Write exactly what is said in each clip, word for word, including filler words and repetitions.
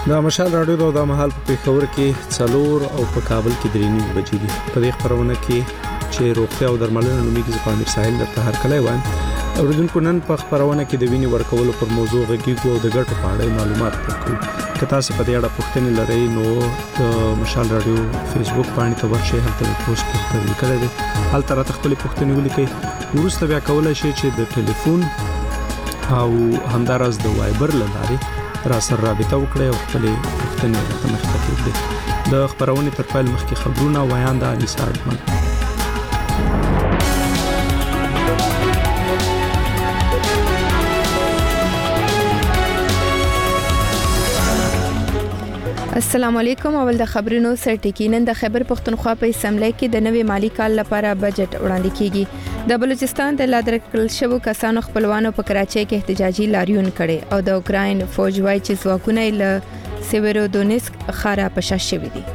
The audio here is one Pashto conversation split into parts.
د مشال راډیو د مهال په پیښور کې څلور او په کابل کې درې نیمې بجې دي. په دې خبرونه کې چې روغتیا او درملنه نوميږي زپامیر ساحل د هر کله وایم اوریدونکو نن په خبرونه کې د وینې ورکولو پر موضوع غږیږو او د ګټو په اړه معلومات ورکړو. که تاسو په دې اړه پوښتنې لرئ نو د مشال راډیو فیسبوک باندې ته ورشئ، هلته پوسټ کړئ کړئ دي هلته راته خپل پوښتنې ولیکئ. ورسته بیا کولای شئ چې د ټلیفون او همدارس د وایبر لارې را سره رابطه وکړئ او خپل پوښتنې راته مخکې کړئ. د خبرونه تر پیل مخکې خبرونه وایاند انیسا اډمن. السلام علیکم. اول د خبرونو سرټکی. نن د خیبر پختونخوا په اسمبلی کې د نوې مالی کال لپاره بجټ وړاندې کیږي. د بلوچستان د لادرکل شوو کسانو خپلوانو په کراچۍ کې احتجاجي لاریون کړي او د اوکراین فوج وايي چې ځواکونه له سیویرودونیسک خارا پشا شوي دي.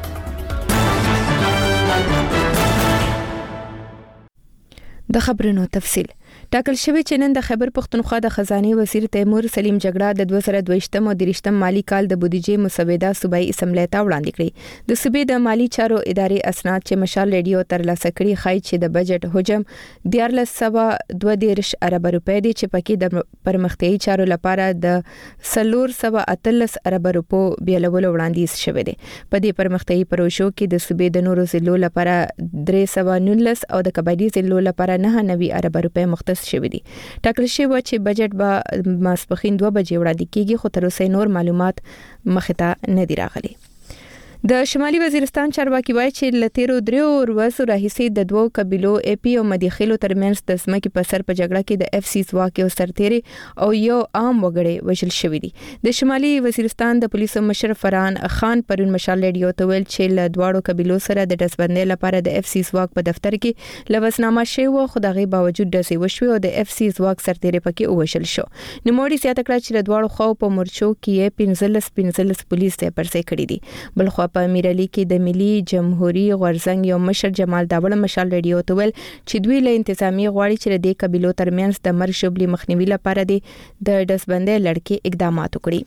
د خبرونو تفصیل. ټاکل شوی چې نن د خیبر پختونخوا د خزانه وزیر تیمور سلیم جګړه د دوه زره دوه او درېشتم مالی کال د بودیجې مسوده صوبایي اسمبلی ته وړاندې کړې. د صوبې د مالی چارو ادارې اسناد چې مشال ریډیو ترلاسه کړي ښایي چې د بجټ حجم دیارلس سوه دوه دېرش ارب روپۍ دي چې پکې د پرمختیايي چارو لپاره د څلور سوه اتلس ارب روپو بیلول وړاندیز شوی دی. په دې پرمختیايي پروژو کې د صوبې د نورو ضلعو لپاره درې سوه نولس او د قبایلی ضلعو لپاره نه نوي ارب روپۍ مختص شوی دي. ټاکل شوی چې بجټ به ماسپخین دوه بجې وړاندې کیږي، خو تر اوسه نور معلومات مخې ته نه دي راغلي. د شمالي وزیرستان چارواکي وایي چې لتیرو دریو ورځو راهیسې د دوو قبيلو اي پی او مدیخیلو ترمنځ د سمکي په سر په جګړه کې د اف سی ځواک او سرتيري او یو عام وګړي وژل شوی دي. د شمالي وزیرستان د پولیسو مشر فرحان خان پرون مشال ریډیو ته ویل چې له دواړو قبيلو سره د دسبندۍ لپاره د اف سی ځواک په دفتر کې لوسنامه شوی و، خو دغه باوجود د سی وشوي او د اف سی ځواک سرتيري پکې وژل شو. نو موړي زیاته کړه چې د دواړو خو په مورچو کې پنځلس پنځلس پولیس ته پرسې کړی دي. بل خو په میرالي کې د ملي جمهوریت غورزنګ یو مشر جمال داوړ مشال ریډیو ته ویل چې دوی له انتظامی غواړي چې د قبيلو ترمنځ د مرګ شوبلي مخنیوي لپاره د دسبندۍ لړکې اقدامات وکړي.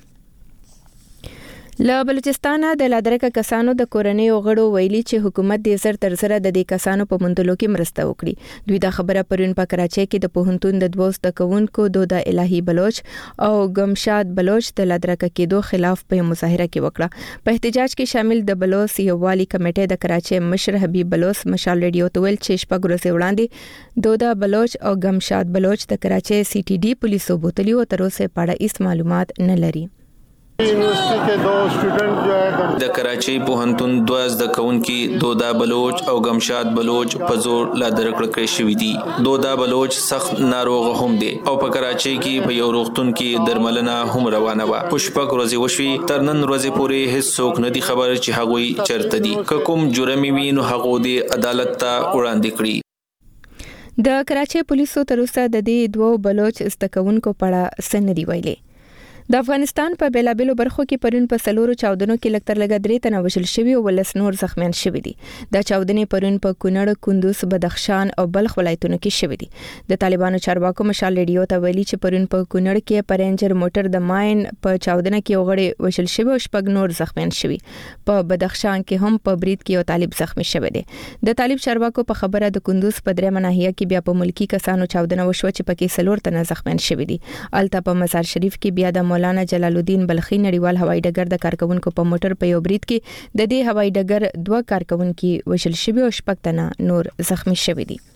له بلوچستان د لادرکه کسانو د کورنۍ غړو ویلي چې حکومت د زر تر زر د دې کسانو په منځلو کې مرسته وکړي. دوی دا خبره پرون په کراچۍ کې د پوهنتون د دوه زده کوونکو دودا الهي بلوچ او غمشاد بلوچ د لادرکه کېدو خلاف په مظاهره کې وکړه. په احتجاج کې شامل د بلوچ یووالي کمیټې د کراچۍ مشر حبیب بلوچ مشال ریډیو ته ویل چې شپږ ورځې وړاندې دودا بلوچ او غمشاد بلوچ د کراچۍ سی ټي ډي پولیسو بوتلی او تر اوسه په اړه هیڅ معلومات نه لري. یونیورسيټي کې دو سټوډنټ جو ہے د کراچۍ پوهنتون دوه زده کوونکي دودا بلوچ او غمشاد بلوچ په زور لا درکړه کړی شوی دي. دودا بلوچ سخت ناروغ هم دي او په کراچۍ کې په یو روغتون کې درملنه هم روانه و. پښپک ورځې وشوي، تر نن ورځې پورې هیڅ څوک نه دي خبر چې هغوی چرته دي. که کوم جرم وي نو هغه د عدالت ته وړاندې کړي. د کراچۍ پولیسو تر اوسه د دې دوه بلوچ زده کوونکو په اړه څه نه دی ویلي. د افغانستان په بیلابېلو برخو کې پرون په سلورو چاودنو کې لکتر لګا درې تنه وژل شوي او ولس نور زخمیان شوي دي. د چاودنې پرون په کونړ، کندوز، بدخشان او بلخ ولایتونو کې شوي دي. د طالبانو چارواکو مشال ریډیو ته ویلي چې پرون په کونړ کې پرنجر موټر د ماین په چاودنه کې وغړي وژل شوي او شپږ نور زخمیان شوي. په بدخشان کې هم په برید کې یو طالب زخمی شوی دی. د طالب چارواکو په خبره د کندوز په درېمه ناحیه کې بیا په ملکی کسانو چاودنه وشو چې پکې سلور تنه زخمیان شوي دي. الته په مزار شریف کې بیا د مولانا جلال الدین بلخی نړیوال هوایي ډګر د کارکونکو په موټر په یو برید کې د دې هوایي ډګر دوه کارکونکو وژل شوي او شپږ تنه نور زخمی شوي دي.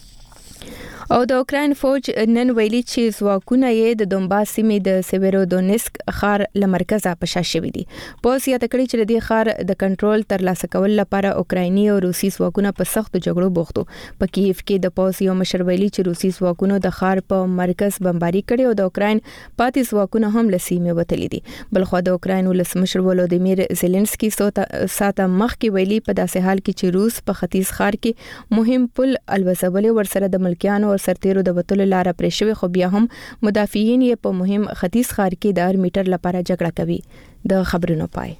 او د اوکراین فوج نن ویلي چې ځواکونه یې د دونباس سیمې د سیویرودونیسک خار له مرکزه پشا شوي دي. پولیس یې تکړه چې د خار د کنټرول ترلاسه کول لپاره اوکرایني او روسي ځواکونه په سختو جګړو بوختو. په کیف کې د پولیس یو مشر ویلي چې روسي ځواکونو د خار په مرکز بمباري کړي او د اوکراین پاتې ځواکونه هم له سیمې وتلي دي. بلخو د اوکراین ولسمشر ولودیمیر زيلنسکي ساته مخکې ویلي په داسې حال کې چې روس په ختیځ خار کې مهم پل الوزولې ورسره د ملکیانو او سرتیرو د وټولو لار پرې شوی، خو بیا هم مدافعین یې په مهم ختیځ خار کې د هر میټر لپاره جګړه کوي. د خبرونو پای.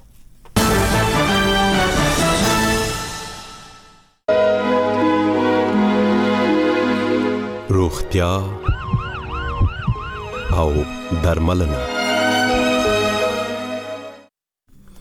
روغتیا او درملنه.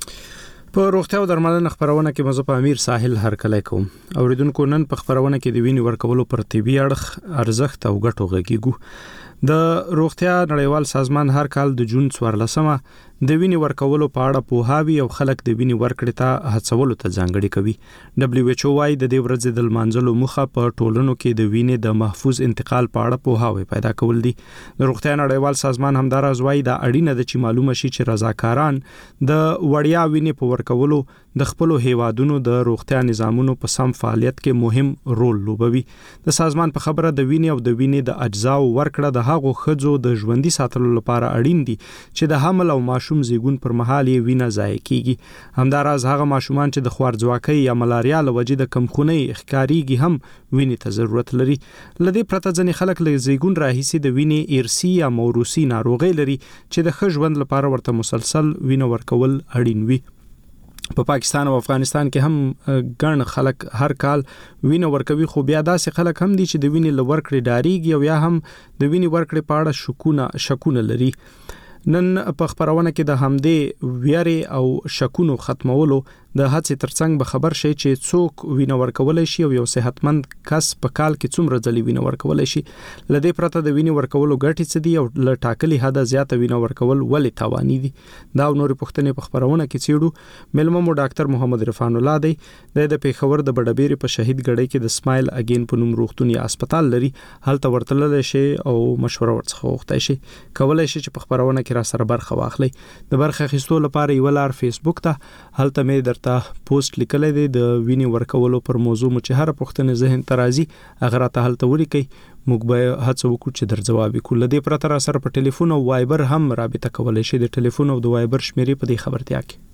په روغتیا او درملنه خبرونه کې مزه په امیر ساحل هرکلی کوم. اوریدونکو نن په خبرونه کې د وینې ورکولو پر طبي اړخ ارزښت او ګټو غږیږو. د روغتیا نړیوال سازمان هر کال د جون څوارلسمه د وینې ورکولو په اړه پوهاوی او خلک د وینې ورکړې ته هڅولو ته ځانګړي کوي. دبليو ایچ او وايي د دې ورځې د لمانځلو موخه په ټولنو کې د وینې د محفوظ انتقال په اړه پوهاوی پیدا کول دي. د روغتیا نړیوال سازمان همدارس وايي دا اړینه ده چې معلومه شي چې رضاکاران د وړیا وینې په ورکولو د خپل هیوادونو د روغتیا نظامونو په سم فعالیت کې مهم رول لوبوي. د سازمان په خبره د وینې او د وینې د اجزاو ورکړه د هغو خځو د ژوندۍ ساتلو لپاره اړین دي چې د حمل او ماشوم زیږون پر مهال یې وینه ضایع کیږي. همدارس هغه ماشومان چې د خوارځواکۍ یا ملاریا له وجې د کمخونۍ ښکاریږي هم وینې ته ضرورت لري. لدې پرته ځنې خلک له زیږون راهیسې د وینې ارثي یا موروثي ناروغي لري چې د ښه ژوند لپاره ورته مسلسل وینه ورکول اړین وي. په پا پاکستان او افغانستان کې هم ګڼ خلک هر کال وینه ورکوي، خو بیا داسې خلک هم دي چې د وینې له ورکړې ډاریږي او یا هم د وینې ورکړې په اړه شکونه شکونه لري. نن په خبرونه کې د همدې ویارې او شکونو ختمولو د هڅې ترڅنګ به خبر شي چې څوک وینه ورکولای شي او یو صحتمند کس په کال کې څومره ځلې وینه ورکولای شي. لدې پرته د وینې ورکولو ګټې څه دي او له ټاکلي حده زیاته وینه ورکول ولې تاواني دي، دا او نورې پوښتنې په خبرونه کې څېړو. مېلمه مو ډاکټر محمد عرفان الله دی. د پېښور د بډبېرې په شهید ګړۍ کې د سمایل اگین په نوم روغتون یا هسپتال لري. هلته ورتللی شي او مشوره ورڅخه وغوښتای شي. کولای شي چې په خبرونه کې را سره برخه واخلي. د برخه اخیستو لپاره یو لار فیسبوک ته هلته مې درته پوسټ لیکلی دی د وینې ورکولو پر موضوع مو چې هر پوښتنه ذهن ته راځي هغه راته هلته ولیکئ، موږ به هڅه وکړو چې در جواب وکړو. له دې پرته را سره په ټلیفون او وایبر هم رابطه کولی شئ. د ټلیفون او د وایبر شمیرې په دې خبرتیا کې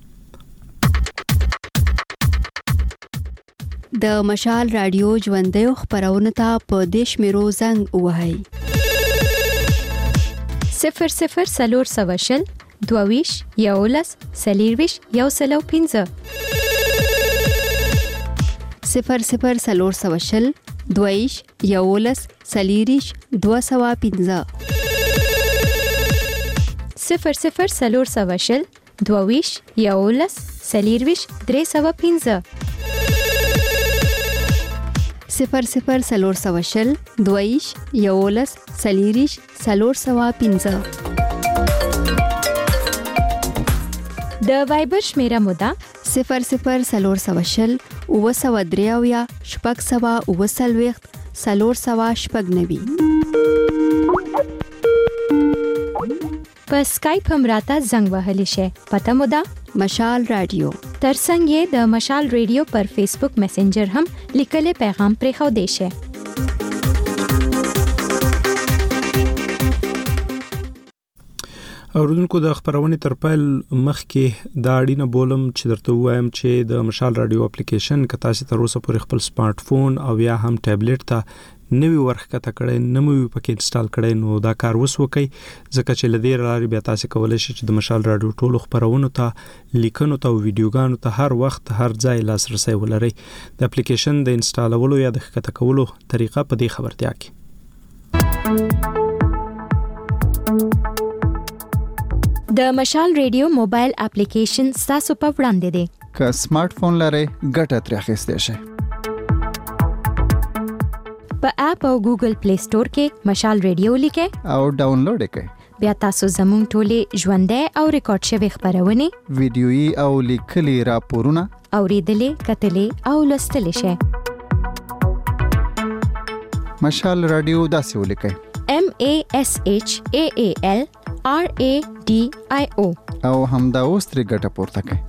د مشال رادیو ژوندۍ خبرونه ته په دې شمیرو زنګ ووهئ: صفر صفر سلور سوشل دوویش یولس سلیرویش یو سلو پینزه صفر صفر سلور سوشل دوویش یولس سلیریش دو سوا پینزه صفر صفر سلور سوشل دوویش یولس سلیرویش درې سوا پینزه صفر صفر سلور سوشل دوویش یولس سلیریش سلور سوا پینزه. د وایبر شمیره مودا صفر صفر سلور سوشل اوه سوه درې اویا شپږ سوه اوه څلوېښت څلور سوه شپږ نوي. په سکایپ هم راته زنګ وهلی شي. پته مودا مشال رادیو. ترڅنګ یې د مشال رادیو پر فیسبوک میسنجر هم لیکلي پیغام پرې خو دی شي. اوریدونکو د خبرونې تر پیل مخکې دا اړینه بولم چې درته وایم چې د مشال رادیو اپلیکیشن که تاسو تر اوسه پورې خپل سمارټ فون او یا هم ټابلیټ ته نوی ورخکته کړئ، نوی پکې انسټال کړئ، نو دا کار وس وکئ، ځکه چې لدې لارې بیا تاسو کولای شئ چې د مشال رادیو ټولو خبرونو ته، لیکنو ته او ویډیوګانو ته هر وخت هر ځای لاسرسي ولرئ. د اپلیکیشن د انسټالولو یا د ښکته کولو طریقه په دې خبرتیا کې د مشال رادیو موبایل اپلیکیشن تاسو په وړاندې دی. که سمارټ فون لرئ ګټه ترې اخیستی شئ. په اپ او ګوګل پلی سٹور کې مشال رادیو لیکئ او ډاونلوډ کړئ. بیا تاسو زموږ ټولې ژوندۍ او ریکارډ شوی خبرونه، ویډیويي او لیکلي راپورونه اوریدلې، کتلې او لوستلې شئ. مشال رادیو داسې ولیکئ: M A S H A A L R A D I O او همدا اوس ترې ګټه پورته کړئ.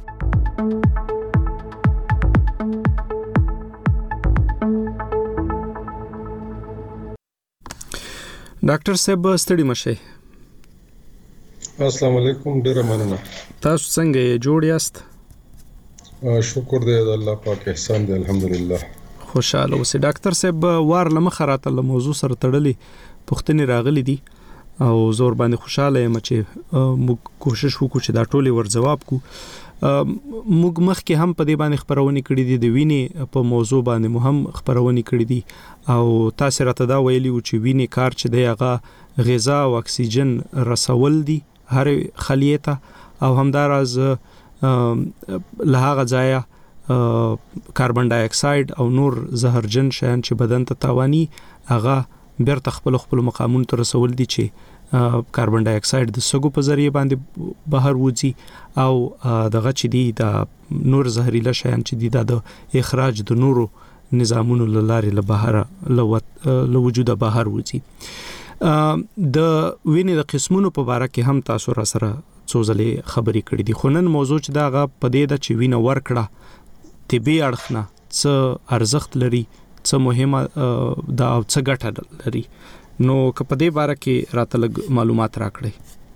ډاکټر صاحب ستړي مشه. السلام علیکم، ډیره مننه. تاسو څنګه یې جوړ یاست؟ شکر دی د الله پاک احسان دی، الحمدلله. خوشاله اوسئ. ډاکټر صاحب وار لمخه راته له موضوع سره تړلې پوښتنې راغلي دي او زور باندې خوشاله یم چې موږ کوشش وکړو چې دا ټولې ور جواب کو. موږ مخکې هم په دې باندې خبرونه کړې دي، د وینې په موضوع باندې مو هم خبرونه کړې دي او تاسو راته دا ویلي و چې وینې کار چې دی هغه غذا او اکسیجن رسول دي هر خلیه ته، او همداراز لهغه ځای کاربن ډای اکساید او نور زهرجن شیان چې بدن ته تاواني هغه بیرته خپل خپل مقامونو ته رسول دي چې کاربن ډای اکساید د سږو په ذریعہ باندې بهر وځي او دغه چې دي د نور زهريله شیان چې دي د اخراج د نورو نظامونو لاره له بهر له وجوده بهر وځي. د وینې د قسمونو په اړه کې هم تاسو را سره څو ځلې خبرې کړې دي، خو نن موضوع چې دا غا په دې د چې وینه ورکړه طبي اړخنه څه ارزښت لري، څه مهمه دا او څه ګټه لري، نو که په دې باره کې راته لږ معلومات راکړئ.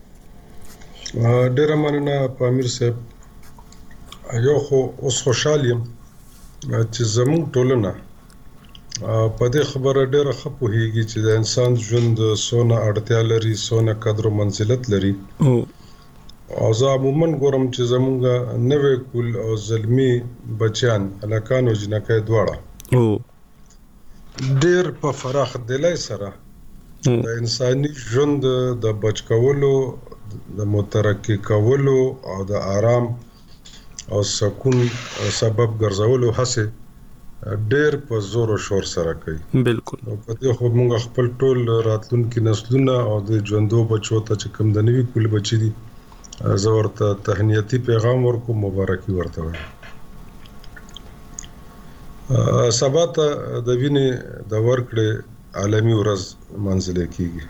ډېره مننه پامیر صاحب. یو خو اوس خوشحال یم چې زموږ ټولنه په دې خبره ډېره ښه پوهېږي چې د انسان ژوند څونه اړتیا لري، څونه قدر و منزلت لري. او زه عموماً ګورم چې زموږ نوی کول او زلمی بچیان هلکان او جنکۍ دواړه ډېر په فراخ دلۍ سره د انساني ژوند د بچ کولو، د مترقي کولو او د آرام او سکون سبب ګرځولو هڅې ډېر په زور او شور سره کوي. بالکل. نو په دې خو موږ خپل ټول راتلونکي نسلونه او د ژوندو بچو ته چې کوم د نوي کول بچي دي زه ورته تهنیتي پیغام ورکوم، مبارکي ورته وایم. سبا ته د وینې د ورکړې عالمي ورځ منځلې کیږي.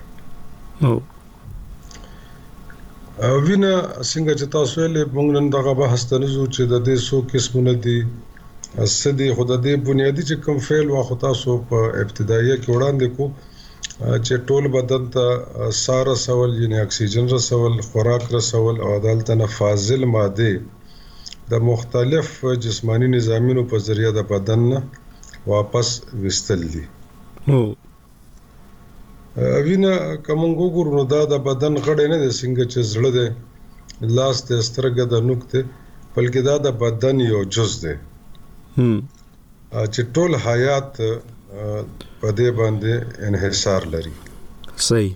وینه څنګه چې تاسو ویلې موږ نن دغه بحث ته نځو چې د دې څو قسمونه دي، څه دي، خو د دې بنیادي چې کوم فعل واخو تاسو په ابتدایي کې وړاندې کو چې ټول بدن ته سار رسول، یعنی اکسیجن رسول، خوراک رسول او دلته نه فاضل ماده د مختلف جسمانی نظامونو په ذریعہ د بدن نه واپس وستل دي. وینه کوم وګورو نو دا د بدن غړي نه دي څنګه چې زړه ده، لاس ته، سترګه ده، نوک ته، بلکې دا د بدن یو جز ده چې ټول حیات په دې باندې انحصار لري. صحیح.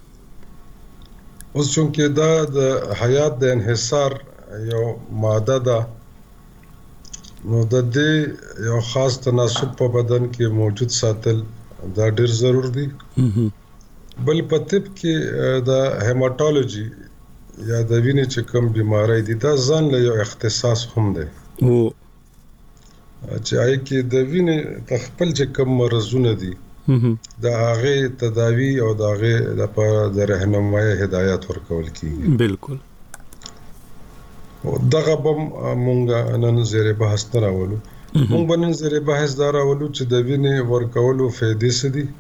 اوس چونکې دا د حیات د انحصار یو ماده ده، نو د دې یو خاص تناسب په بدن کې موجود ساتل دا ډېر ضرور دي. بل په طب کې د هیماټالوجي یا د وینې چې کوم بیماری دي دا ځان له یو اختصاص هم دی چې هغه کې د وینې د خپل چې کوم مرزونه دي د هغه تداوی او د هغه لپاره د راهنمایي هدایت ورکول کیږي. بالکل. او دغه بم مونږه نن زیره بحث نه راولو. مونږ به نن زیره بحث دا راولو چې د وینې ورکولو فائدې څه دي،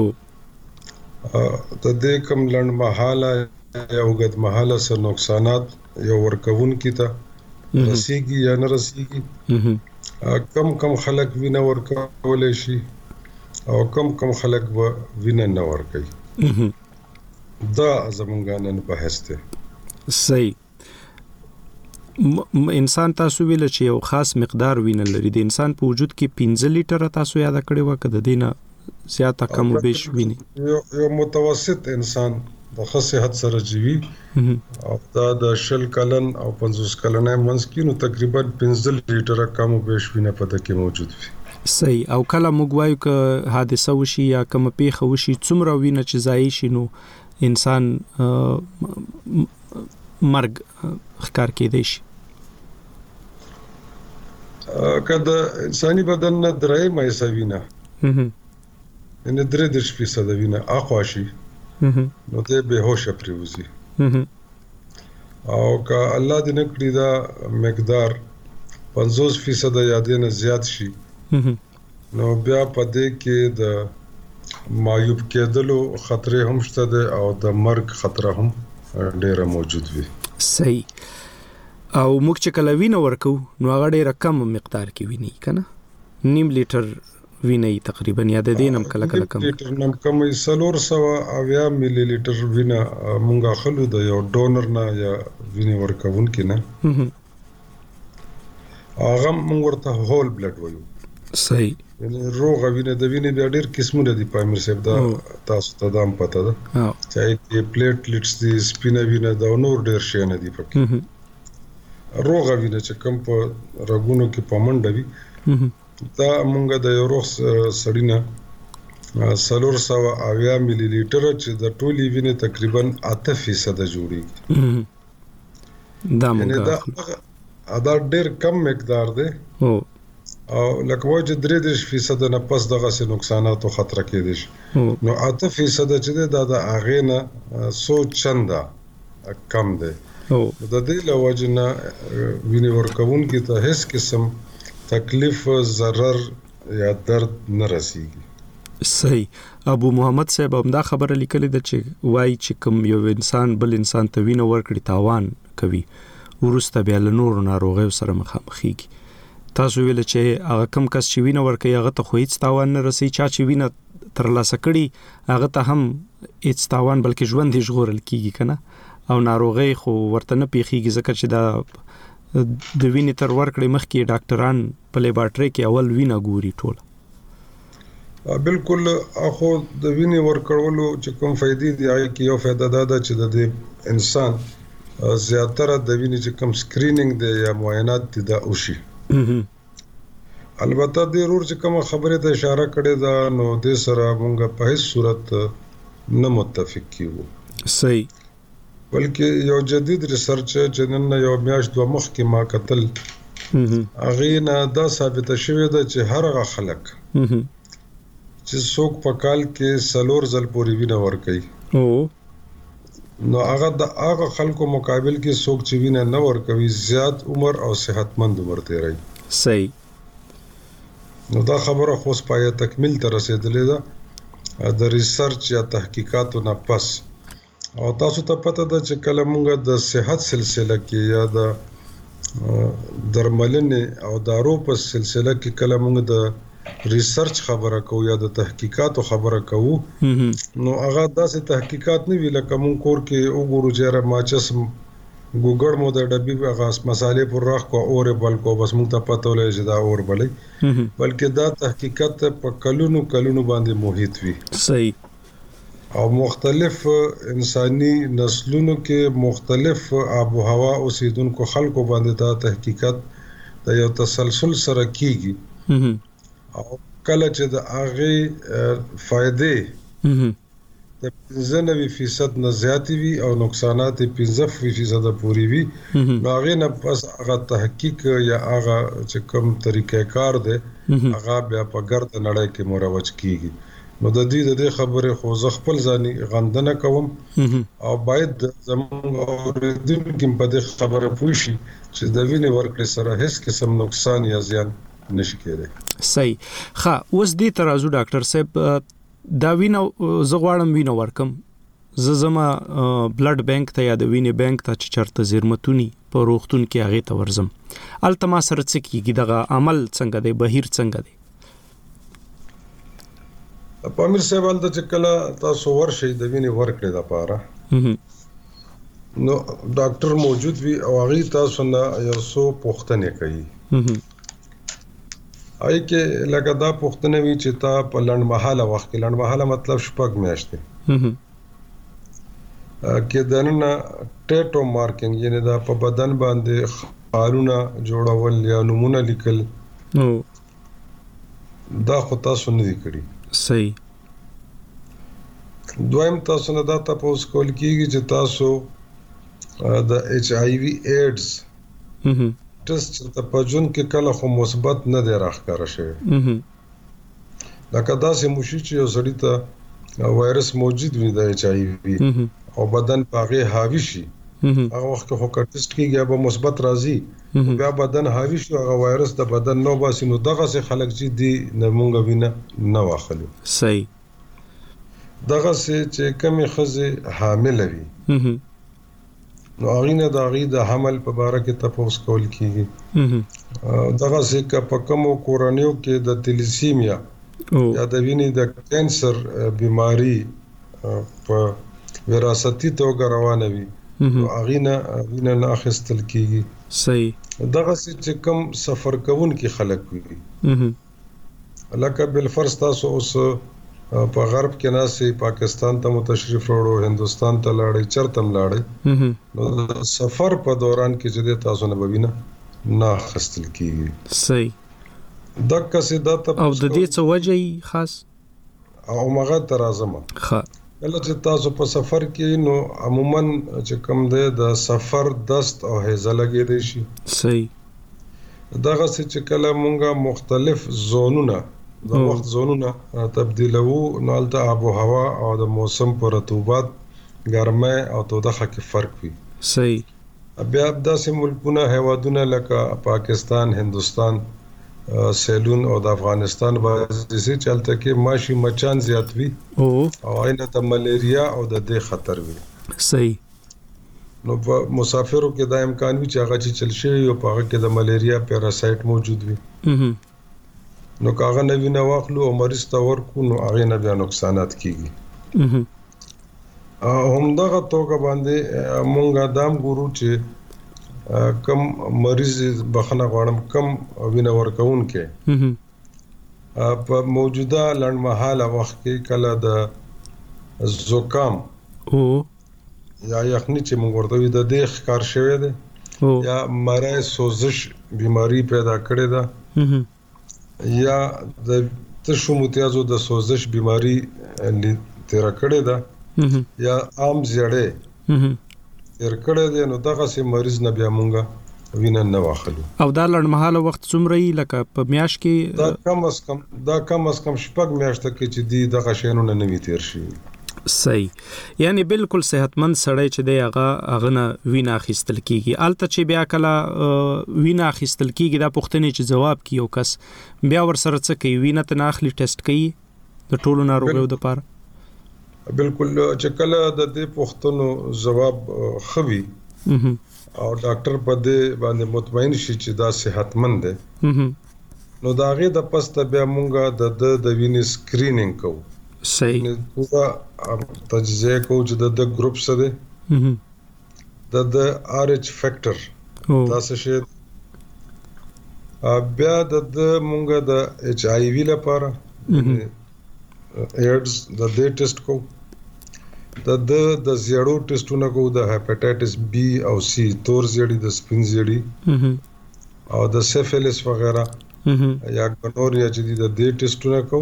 د دې کوم لنډ مهاله یا اوږد مهاله څه نقصانات یو ورکوونکي ته رسیږي یا نه رسیږي، کم کم خلک وینه ورکولی شي او کم کم خلک به وینه نه ورکوي. دا زمونږ نن بحث دی. صحیح. انسان تاسو ویل چې یو خاص مقدار وینه لري، د انسان په وجود کې پنځه لیټره تاسو یاد کړی و که د دې نه زیاته کم و بیش ویني؟ یو متوسط انسان د ښه صحت سره جیوي او دا د شل کلن او پنځوس کلنۍ منځ کې نو تقریبا پنځه لیټره کم و بیش وینه په ده کې موجود وي. صحیح. او کله موږ وایو که حادثه وشي یا کومه پیښه وشي څومره وینه چې ضایع شي نو انسان مرګ ښکار کېدی شي؟ که د انساني بدن نه درېیمه حصه وینه یعنې درې دېرش فیصده وینه اخوا شي نو دی بېهوشه پرېوځي، او که الله دې نه کړي دا مقدار پنځوس فیصده یا دې نه زیات شي نو بیا په دې کې د معیوب کېدلو خطرې هم شته دی او د مرګ خطره هم ډېره موجود وي. صحیح. او موږ چې کله وینه ورکو نو هغه ډېره کم مقدار کې ویني که نه؟ نیم لیټر وینه تقریبا یا د دې نم کله کله کم لیټر نم کم څلور سوه اویا ملي لیټر وینه مونږ اخلو د یو ډونر نه یا وینې ورکوونکي نه، هغه مونږ ورته هول بلډ وایو. صحیح. یعنې روغه وینه د وینې بیا ډېر قسمونه دي پامیر صاحب، دا تاسو ته دا هم پته ده چې هغې کې پلیټلیټس دي، سپینه وینه ده او نور ډېر شیانه دي پکې. روغه وینه چې کم په رګونو کې پمنډه وي دا مونږ د یو روغ سړی نه سلور سوا اویا ملي لیټر چې د ټولي وینې تقریبا اته فیصد جوړیږي دا مونږ دا ډېر کم مقدار دی او او لکه وایي چې درې دېرش فیصد نه پس دغه سي نقصانات او خطر کېدی شي نو اته فیصد چې دا د هغې نه څو چنده کم دی د دې له وجې نه وینې ورکوونکي ته هیڅ قسم تکلیف ضرر یا درد نه رسیږي. صحیح. ابو محمد صاحب هم دا خبره لیکلې ده چې وایي چې کوم یو انسان بل انسان ته وینه ورکړي تاوان کوي وروسته بیا له نورو ناروغیو سره مخامخېږي. تاسو ویل چې هغه کم کس چې وینه ورکوي هغه ته خو هیڅ تاوان نه رسي، چا چې وینه ترلاسه کړي هغه ته هم هیڅ تاوان بلکې ژوند یې ژغورل کیږي کنه، او ناروغي خو ورته نه پیخیږي ځکه چې دا د وینې تر ورکړې مخکې ډاکټران په لیبارټري کې اول وینه ګوري ټول. بالکل. اخو د وینې ورکړولو چې کوم فائدې دي هغه کې یو فائدہ دا ده چې د انسان زیاتره د وینې چې کوم سکرینینګ دی یا معاینات دي دا وشي. البته د رور چې کوم خبره ته اشاره کړې ده نو د سره موږ په هیڅ صورت نه متفق کیو. صحیح. بلکې یو جدید ریسرچ چې نن یو میاشت دوه مخ کې ما کتل هغه نه دا ثابت شوی ده چې هر هغه خلک چې څوک په کال کې سلور ځل پورې وینه ورکوي او نو هغه د هغه خلکو مقابل کې څوک چې وینه نه ورکوي زیات عمر او صحتمند عمر تیري. صحیح. نو دا خبره خو سپایه تکمیل ته رسیدلې ده د ریسرچ یا تحقیقاتو نه پس. او تاسو ته پته ده چې کله موږ د صحت سلسله کې یا د درملنې او دارو په سلسله کې کله موږ د ریسرچ خبره کوو یا د تحقیقاتو خبره کوو نو هغه داسې تحقیقات نه وی لکه موږ کور کې وګورو چې ماچس ګوګړ مو د ډبې هغه مسالې پر راخ کو اور بل کو بس موږ ته پته ولې چې دا اور بلې بلکې دا تحقیقات په کلونو کلونو باندې محیط وي. صحیح. او مختلف انساني نسلونو کې مختلف آب و هوا اوسیدونکو خلکو باندې دا تحقیقات د یو تسلسل سره کیږي او کله چې د هغه فائدې د پنځه نوي فیصد نه زیاتې وي او نقصانات پنځه فیصد پورې وي نو هغه نه پس هغه تحقیق یا هغه چې کوم طریقې کار دی هغه بیا په ګرد نړۍ کې مروج کیږي. نو د دې د خبره خو ز خپل ځاني غندنه کوم او باید زموږ اوریدونکو په دې خبره پوه شي چې د وینې ورکړې سره هیڅ قسم نقصان یا زیان نشي کېدای. صحیح. ښه اوس دې ترازو ډاکټر صاحب دا وینه زه غواړم وینه ورکم زه زما بلډ بانک ته یا د وینې بانک ته چې چرته زیرمتونی په روغتون کې هغه ته ورزم الته ما سره څه کیږي دغه عمل څنګه دی بهیر څنګه دی؟ په امیر صاحب ولته چې کله تاسو ورشي د وینې ورکړې د پاره نو ډاکټر موجود وي او هغه تاسو نه یو څو پوښتنې کوي آی کې لکه دا پوښتنه وی چې تا په لړ محاله وخت کې لړ محاله مطلب شپږ میاشتې کې دنه ټیټو مارکینګ یعنی دا په بدن باندې خارونه جوړول یا نمونه لیکل دا خو تاسو نه دی کړی. صحیح. دویم تاسو نه دا تاسو کول کیږي چې تاسو د ایچ آی وی ایډز ټیسټ ته پجون کې کله خو مثبت نه دی راخاره شوی لکه دا سه موشي چې یو سړی ته وایرس موجود وي د ایچ آی وی او بدن پاغه حاوی شي هغه وخت خو ټیسټ کیږي به مثبت راځي بیا بدن حاوی شي هغه وایرس د بدن نو باسي نو دغه سه خلک چې دی نمونګه وینه نه واخلو. صحیح. دغه سه چې کمی خزه حامل وي نو اغینه د اغې د حمل په اړه کې تاسو کول کیږي دغه سه ک په کومو کورانیو کې د تلیسیمیا یا د وینې د کینسر بیماری په وراثتي توګه روانه وي نو اغینه وینه نه اخستل کیږي. صحیح. دغه چې کوم سفر کوون کې خلک وي لکه بل فرض تاسو اوس په غرب کې ناسي پاکستان ته متشرف وروړو هندستان ته لاړې چرتم لاړې نو سفر په دوران کې چې تاسو نه بوینه نه خستل کیږي صحیح دغه څه د او د دې څه وجه خاص او مغه ترازمه ښه کله چې تاسو په سفر کې نو عموما چې کوم دی د سفر دست او هیزه لګې دی شي صحیح دغه چې کله مونږه مختلف زونونه د وخت زونونه تبدیلو نو البته آب او هوا او د موسم پر رطوبت ګرمه او تودوخه کې فرق وي صحیح بیا داسې ملکونه هیوادونه لکه پاکستان هندستان سیلون او د افغانستان باندې چلته کې ماشي مچان زیات وي او او اینه ته ملیریا او د دې خطر وي صحیح نو په مسافرو کې دا امکان وي چې هغه چې چل شي او په هغه کې د ملیریا پیراسایت موجود وي نو کاغه نوی نه واخلو او مریض ته ورکو نو هغه نه بیا نقصانات کیږي هم دغه توګه باندې مونږه دام ګورو چې کم مریض بخنه غواړم کم وینه ورکون کې په موجوده لړمحاله وخت کې کله د زکام او یا یخنی چې مونږ ورته وي د دې ښکار شوی دی یا مرای سوزش بیماری پیدا کړې ده یا د تشو متیازو د سوزش بیماری تیر کړی ده یا عام زیړې تیر کړی دی نو دغه سي مریض نه بیا مونږه وینه نه واخلو او دا لړمحاله وخت څومره یې لکه په میاش کې دا کم از کم دا کم از کم شپږ میاشتې کې چې دی دغه شینو نه نوي تیر شي صحیح یعنی بالکل صحتمند سړی چې دی هغه هغه نه وینا اخیستل کیږي الته چې بیا کله وینا اخیستل کیږي دا پوښتنه چې جواب کیو کس بیا ور سره څه کوي وینا ته ناخلی ټیسټ کوي د ټولو ناروغیو لپاره بالکل چې کله د دې پوښتنو جواب خوي او ډاکټر په دې باندې مطمئن شي چې دا صحتمند دی نو دا غي د پسته بیا مونږه د د وینې سکرینینګ کوو صحیح نو تجزیه کو چې د ګروپ سره د د آر ایچ فیکٹر دا څه شي بیا د مونږه د ایچ آی وی لپاره ایډز د دې ټیسټ کو د د د زیړو ټیسټونه کو د هپاتایټس بی او سی تور زیړی د سپین زیړی او د سیفیلس وغیرہ یا ګونوریا چې د دې ټیسټونه کو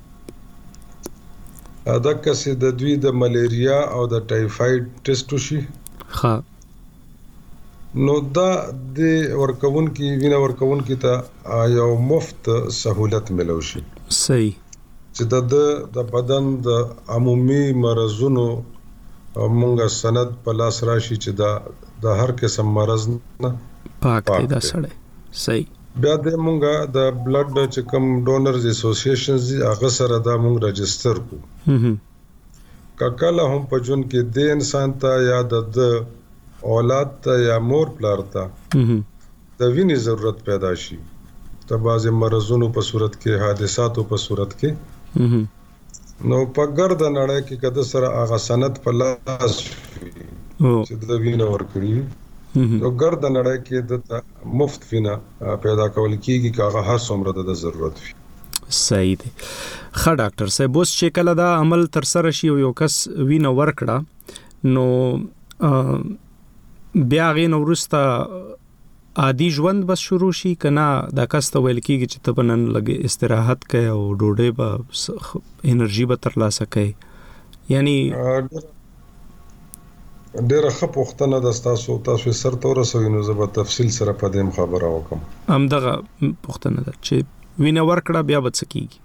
دا کسي د دوی د ملیریا او د ټایفاید ټیسټ وشي ها نو دا د ورکون کی وینه ورکون کی ته یو مفت سہولت ملو شي صحیح چې د د بدن د عمومي مرزونو مونږه سند په لاس راشي چې دا د هر قسم مرز نه پاک دی دا سړی صحیح بیا د مونږه د بلډ چې کوم ډونرز اسوسییشنز هغه سره دا مونږ رجستر کو کله هم په جون کې د انسان ته یا د اولاد ته یا مور پلار ته د وینې ضرورت پیدا شي ته بعض مرزونو په صورت کې حادثاتو په صورت کې نو په ګرد نړۍ کې کده سره هغه سند په لاس چې د وینې ورکړي نو ګرد نړۍ کې د مفت وینه پیدا کول کیږي کاغه هر څومره د ضرورت وي صحیح دی ښه ډاکټر صاحب اوس چې کله دا عمل تر سره شي او یو کس وینه ورکړه نو بیا غي نو ورسته عادي ژوند بس شروع شي کنه دا کس ته ویل کیږي چې ته بنن لګي استراحت کوي او ډوډۍ به انرژي به ترلاسه کوي یعنی ډېر ښه پوښتنه ده تاسو تاسو سره تور سوي نو زه به تفصیل سره په دې خبره وکم هم دغه پوښتنه ده چې وینه ورکړه بیا به څه کیږي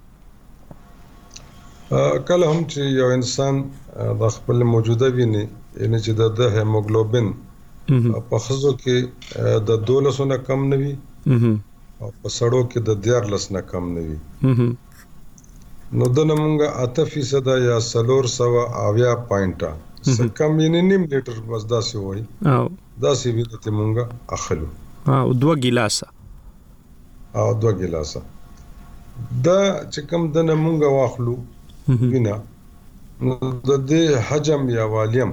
کله هم چې یو انسان د خپل موجوده ویني یعنی چې د هیموګلوبین په خزو کې د دولس نه کم نه وي او په سړو کې د دیارلس نه کم نه وي نو د نمونګه اته فیصد یا سلور سوا اویا پوینټه سکم یې نیم لیټر بس داسې وای او داسې وی ته مونږه اخلو او دوه ګلاسه او دوه ګلاسه دا چې کوم د نمونګه واخلو وینا نو د دې حجم یا والیم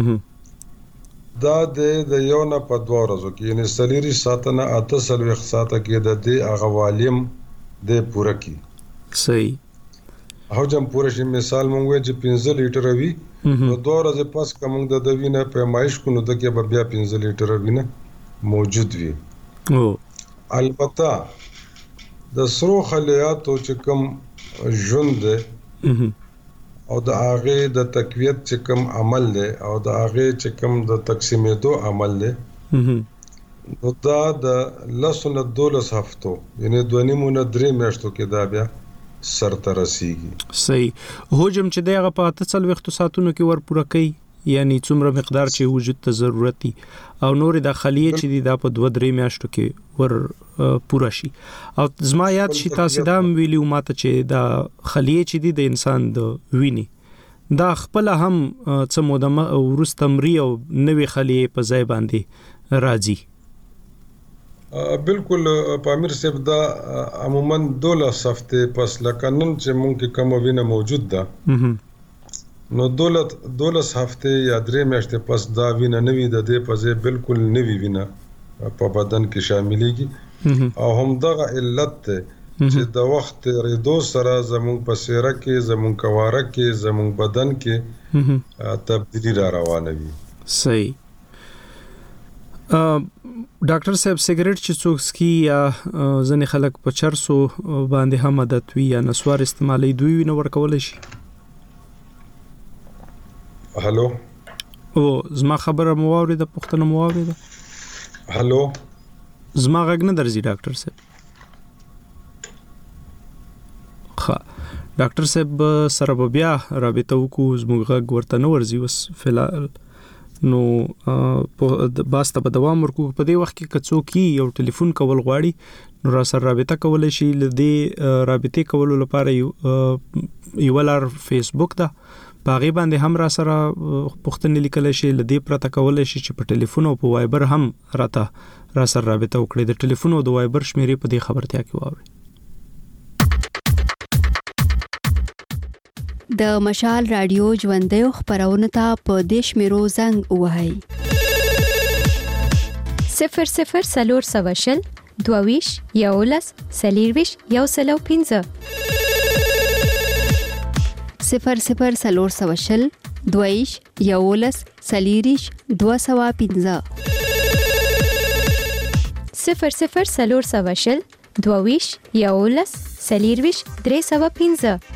دا د یو نه په دوه ورځو کې یعنی سلیری ساتنه اته سلويخ ساته کې د دې هغه والیم د پوره کی صحیح حجم پوره شي مثال مونږ وایو چې پنځه لیټر وي نو دوه ورځې پس کوم د دوینه پیمایش کو نو د کې به بیا پنځه لیټر وینه موجود وي. او البته د سرو خلیاتو چې کوم ژوند ده او د هغه د تقویت چې کوم عمل دی او د هغه چې کوم د تقسیمېدو عمل دی نو دا د لسونه دولس هفتو یعنی دوه نیمونه درې میاشتو کې دا بیا سر ته رسیږي. صحیح. حجم چې دغه په اته څلوېښتو ساعتونو کې ور پوره کوي یعنی څومره مقدار چې وجود ته ضرورت دي او نور د خلیه چې دي دا په دوه درې میاشتو کې ور پوره شي. او زما یاد شي تاسو دا ویلیو ماته چې دا خلیه چې دي د انسان د ویني دا خپل هم څه موده ورستمري او نوې خلیه په ځای باندې راځي. بالکل پامیر صاحب دا عموما دولس هفته پس لکه نن چې مونږ کې کوم وینه موجود ده نو دولت دولس هفته یا درې میاشتې پس دا وینه نوې د دې په ځای بالکل نوې وینه په بدن کې شاملېږي او هم دغه علت ته چې د وخت ریدو سره زمونږ په سیره کې زمونږ کواره کې زمونږ بدن کې تبدیلی را روانه وي. صحیح. ډاکټر صاحب سیګریټ چې څوک سکي یا ځنې خلک په چرسو باندې هم عادت وي یا نسوار استعمالي دوی وینه ورکول شي. هالو او زما خبره مو واورېده پوښتنه مو واورېده. هالو زما غږ نه درځي ډاکټر صاحب. ښه ډاکټر صاحب سره بیا رابطه وکړو زموږ غږ ورته نه ورځي اوس فلحال نو په باسته په دوام ورکو په دې وخت کې کڅوکي یو ټلیفون کول غواړي نو را سره رابطه کولای شي لدې رابطه کولو لپاره یو ولر فیسبوک دا باغی باندې هم را سره پښتنې لیکل شي لدې پرته کولای شي چې په ټلیفون او په وایبر هم راته را سره رابطه وکړي. د ټلیفون او د وایبر شمیرې په دې خبرتیا کې واوري. د مشال رادیو ژوندۍ خبرونه ته په دیش میرو زنګ وهاي صفر صفر سلور سواشل دوویش یولس سلیرویش یو سلو پینځه صفر صفر سلور سواشل دوویش یولس سلیریش دو سوا پینځه صفر صفر سلور سواشل دوویش یولس سلیرویش درې سوا پینځه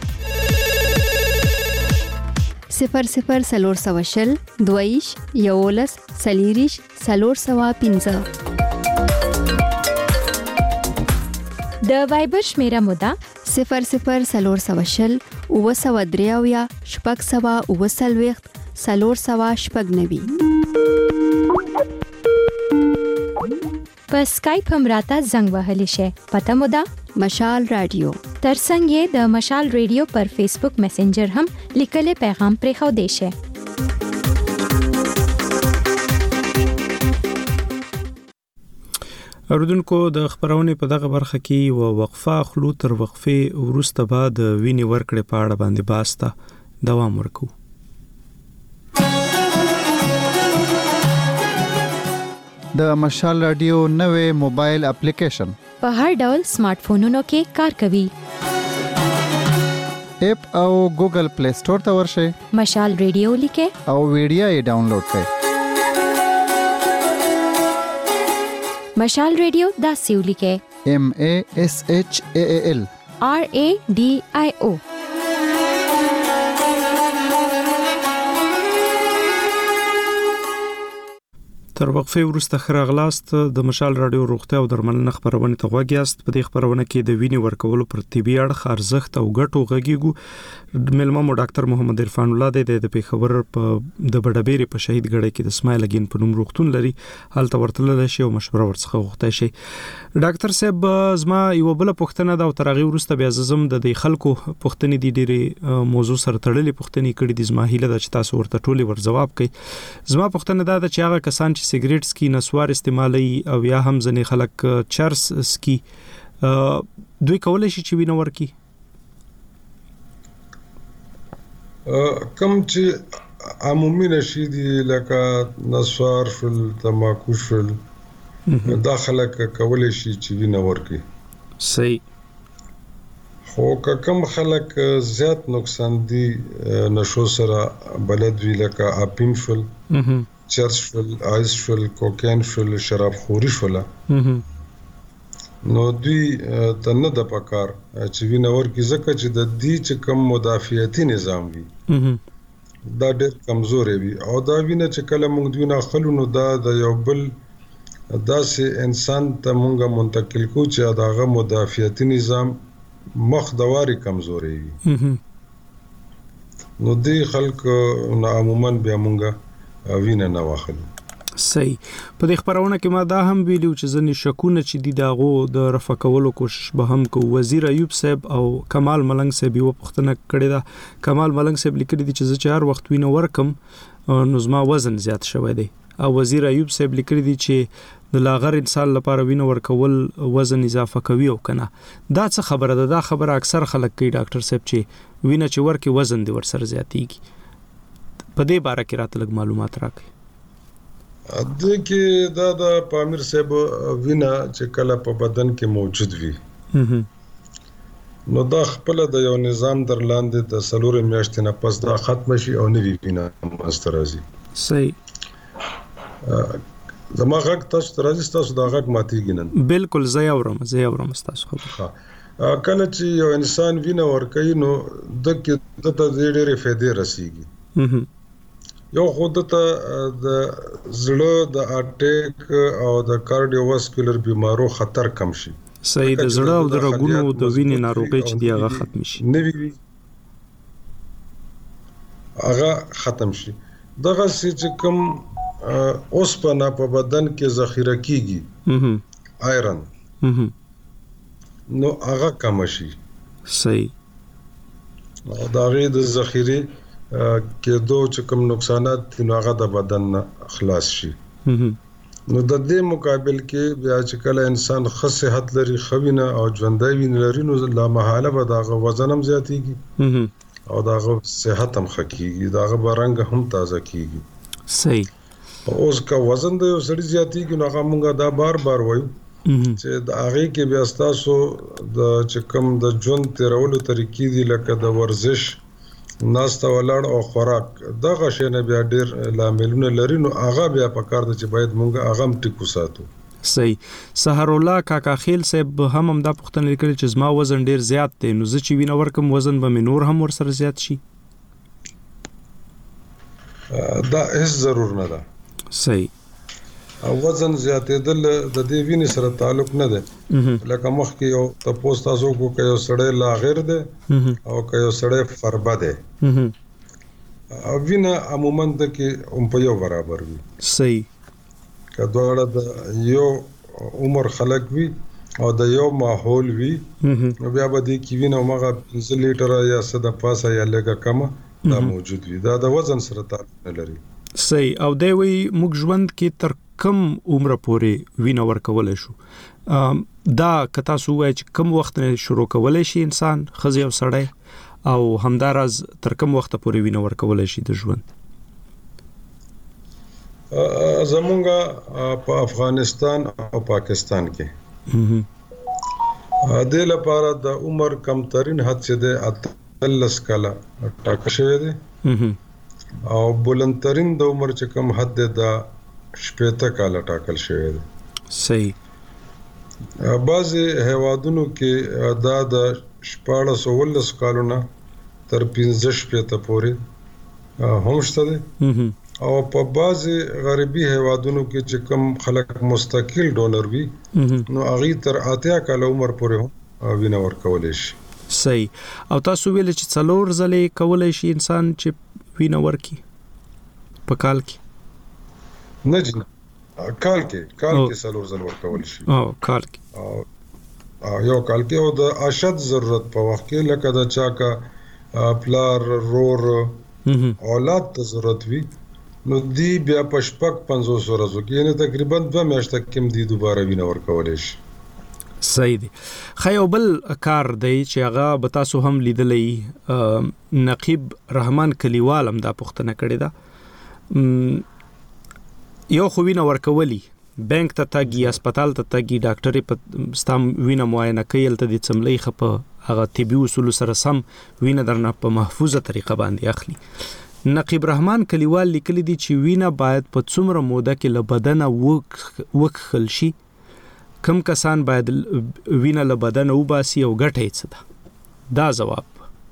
صفر صفر سلور سواشل دویش یولس سلیریش سلور سوا پینځه د وایبر شمیره مودا صفر صفر سلور سواشل او سوا دریاویا شپږ سوا او سلويخت سلور سوا شپږ نوي په سکایپ هم راته زنګ وهلی شي. پته مودا مشال رادیو ترڅنګ یې د مشال ریډیو پر فیسبوک میسنجر هم لیکل پیغام پرې خو دی شي. اوردونکو د خبرونه په دغه برخه کې و وقفه خلو تر وقفه ورسته بعد ویني ورکړې پاړه باندې باسته دوام ورکو. د مشال رادیو نوې موبایل اپلیکیشن په هر ډول سمارټ فونونو کې کار کوي. اپ او ګوګل پلی سٹور ته ورشئ مشال ریډیو لیکه او ویډیو یې ډاونلوډ کړئ. مشال ریډیو دا سیو لیکه M A S H A A L R A D I O تر وقفه وروسته خراغلاست د مشال رادیو روغتیا او درملنه خبرونه ته غوږیاست. په دې خبرونه کې د ویني ورکولو پر طبي اړخ ارزښت او ګټو غږیږو. ملما مو ډاکټر محمد عرفان الله د پیښور په د بډبېری په شهید ګړی کې د اسماعیل اگین په نوم روغتون لري حالت ورتل شي او مشوره ورڅخه غوښتای شي. ډاکټر صاحب زما یو بل پوښتنه دا او ترغه ورسته بیا زم د خلکو پوښتنې دي ډېری موضوع سره تړلې پوښتنې کړې دي. زما هیله ده چې تاسو ورته ټولې ور جواب کړئ. زما پوښتنه دا ده چې هغه کسان چې سیګریټ سکي نسوار استعمالي او یا هم ځنې خلک چرس سکي دوی کولای شي چې وینه ورکي. کم چې عمومي نشي دي لکه نسوار شول تماکو شول دا خلک کولای شي چې وینه ورکي. صحیح. خو کم خلک زیات نقصان دي نشو سره بلد وی لکه اپین شول چرس شول آیس شول کوکین شول شراب خوري شول نو دوی ته نه د پکار چې وینور کې ځکه چې د دې چې کم مدافعتي نظام وي دا ډېر کمزوري وي او دا وینه چې کله موږ دوی نه خلونو دا د یو بل داسې انسان ته موږ منتقل کو چې داغه مدافعتي نظام مخ دواري کمزوري وي نو دی خلک نو عموما بیا مونږه وینه نه واخلو. صحیح. په دې خبرونه کې ما دا هم ویلو چې ځنې شکونه چې دي داغو د رفع کولو کوشش به هم کو. وزیر ایوب صاحب او کمال ملنګ صاحب یو پوښتنه کړې ده. کمال ملنګ صاحب لیکلي دي چې زه چې هر وخت وینه ورکم نو زما وزن زیات شوی دی او وزیر ایوب صاحب لیکلي دي چې د لاغر انسان لپاره وینه ورکول وزن اضافه کوي او کنه. دا څه خبره ده؟ دا خبره اکثر خلک کوي ډاکټر صاحب چې وینه چې ورکي وزن دی ورسره زیاتیږي. په دې باره کې راته لږ معلومات راکړئ. د کې دا د پامیر صاحب وینه چې کله په بدن کې موجود وي نو دا خپل د یو نظام در لاندې د سلور میاشتې نه پس دا ختم شي او نوی وینه مسترازي. صحیح. زما غږ تاسو ته راځي؟ تاسو دا غږ ماتېږي نن؟ بالکل زه اورم زه اورم تاسو خبره. کله چې یو انسان وینه ورکوي نو د کې د ډېرې فائدې رسیږي. یو خود ته د زړه د اټیک او د کارډیوواسکولر بیمارو خطر کم شي. صحیح. د زړه او د رګونو د وینې ناروغۍ چې دی هغه ختم شي. نوی هغه ختم شي. دغه چې کوم اوسپنه په بدن کې ذخیره کیږي آیرن نو هغه کم شي. صحیح. او دا غي د ذخیره کې دوه چې کوم نقصانات نو هغه د بدن خلاص شي. نو د دې مقابل کې بیا چې کله انسان ښه صحت لري خوینه او ژوندۍ وینه لري نو لا محاله به دغه وزن هم زیاتیږي او دغه صحت هم ښه کیږي دغه رنګ هم تازه کیږي. صحیح. اوس کا وزن د یو سړي زیاتیږي نو هغه مونږه دا بار بار وایو چې د هغه کې بیا تاسو د چې کوم د ژوند تیرولو طریقې دي لکه د ورزش ناسته ولاړ او خوراک دغه شی نه بیا ډېر لاملونه لري نو هغه بیا په کار د چې باید مونږه هغه هم ټیکو ساتو. صحیح. سحر الله کاکا خیل صاحب هم هم دا پوښتنه لیکلي چې زما وزن ډېر زیات دی نو زه چې وینه ورکم وزن به مې نور هم ورسره زیات شي؟ دا هیڅ ضرور نه ده. صحیح. وزن زیاتېدل د دې وینې سره تعلق نه دی. لکه مخکې یو تاسو تاسو کو که یو سړی لاغر دی او که یو سړی فربه دی او وینه عموما د کې هم په یو برابر وي. صحیح. که دواړه د یو عمر خلک وي او د یو ماحول وي نو بیا به دې کې وینه هماغه پنځه لیټره یا څه د پاسه یا لږه کمه دا موجود وي. دا د وزن سره تعلق نه لري. صحیح. او دی وی موږ ژوند کې تر کم عمر پورې وینه ورکولای شو؟ دا که تاسو وایئ چې کم وخت نه شروع کولای شي انسان ښځه او سړی او همداراز تر کم وخت پورې وینه ورکولای شي د ژوند؟ زمونږ په افغانستان او پاکستان کې د لپاره د عمر کمترین حد چې د اتلس کاله ټاکل شوی دی او بلندترین د عمر چې کم حد دی د شپږ کاله ټاکل شوی دی. صحیح. بعضې هیوادونو کې دا د شپاړس اوولس کالونه تر پنځه شپېته پورې هم شته دی او په بعضې غربي هیوادونو کې چې کوم خلک مستقل ډونر وي نو هغې تر اتیا کاله عمر پورې هم وینه ورکولی شي. صحیح. او تاسو ویل چې څلور ځلې کولی شي انسان چې وینه ورکي په کال کې؟ نه جی کال کې کال کې څلور ځل ورکول شي. او کال کې او یو کال کې او د اشد ضرورت په وخت کې لکه د چا کا پلار رور اولاد ته ضرورت وي نو دی بیا په شپږ پنځوس ورځو کې یعنې تقریبا دوه میاشتې کې دی دوباره وینه ورکولی شي. صحیح دی. خی او بل کار دی چې هغه به تاسو هم لیدلی نقیب رحمان کلیوال هم دا پوښتنه کړې ده. یو خو وینه ورکولي بانک ته تګي هسپتال ته تګي ډاکټر په ستام وینه معاینه کوي تل د چملې خپه هغه طبي اصول سره سم وینه درنه په محفوظه طریقه باندې اخلي نقیب رحمان کلیوال لیکلي دي چې وینه باید په څومره موده کې له بدنه وک وکخل شي کم کسان باید وینه له بدنه وباسي او ګټه یې څه دا جواب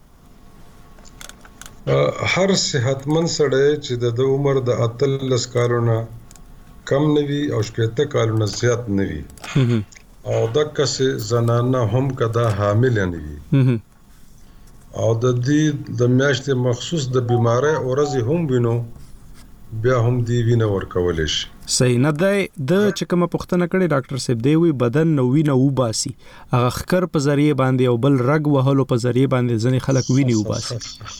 هر صحتمند سړی چې د عمر د اتلس کالونو کم نوي او شپږ کالونو زیات نوي او د کسه زنانه هم کدا حامل نه وي او د دې د میاشتې مخصوص د بیماری اورزي هم وینو بیا هم دی وینه ورکول شي صحیح نه دی د چکمه پښتنه کړي ډاکټر صاحب دی وی بدن نو وینه وباسي هغه خکر په ذریعہ باندې او بل رګ وهلو په ذریعہ باندې ځنې خلک ویني وباسي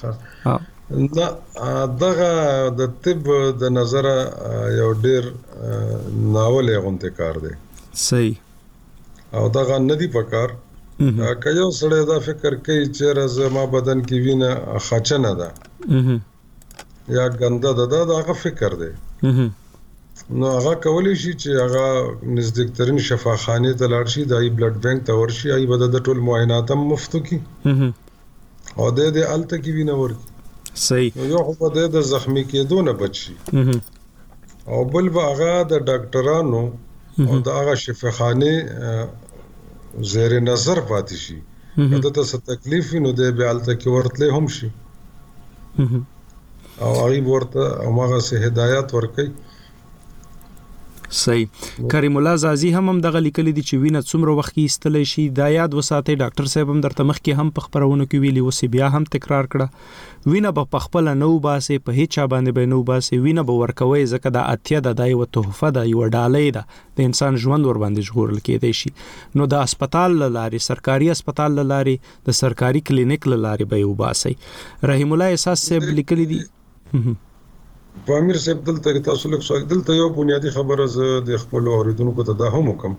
نه دغه د طب د نظر یو ډیر ناول غونته کار دی صحیح او دغه ندی پکار کایو سره دا فکر کوي چې راز ما بدن کې وینه خچنه ده یا ګنده ده دا هغه فکر دی نو هغه کولی شي چې هغه نزدیکترین شفاخانه ته لاړ شي دای بلډ بانک ته ورشي ای بد د ټول معاینات هم مفت کی او د دې الته کې وینه ورکی صحیح یو خو د زخمی کېدو نه بچي او بل به هغه د ډاکټرانو او د هغه شفاخانه زیر نظر پاتې شي کله ته څه تکلیف نو د به الته کې ورتله هم شي او هغه ورته هغه سه هدایت ورکي صحیح کریم الله زازی هم هم دغه لیکلي دي چې وینه څومره وخت کې استلې شي دا یاد وساتئ ډاکټر صاحب هم درته مخ کې هم په خبرونو کې ویلي وسی بیا هم تکرار کړه وینه په خپل نو باسي په هیڅ باندې به نو باسي وینه به ورکوي ځکه دا اتیا د دای و تحفه د یو ډالۍ ده د انسان ژوند ور باندې ژغورل کېدای شي نو د هسپتال لاري سرکاري هسپتال لاري د سرکاري کلینیک لاري به وباسي رحیم الله احساس صاحب لیکلي دي پامیر صاحب دلته تاسو له سوال دلته یو بنیادی خبره ز د خپل اوریدونکو ته دا هم وکم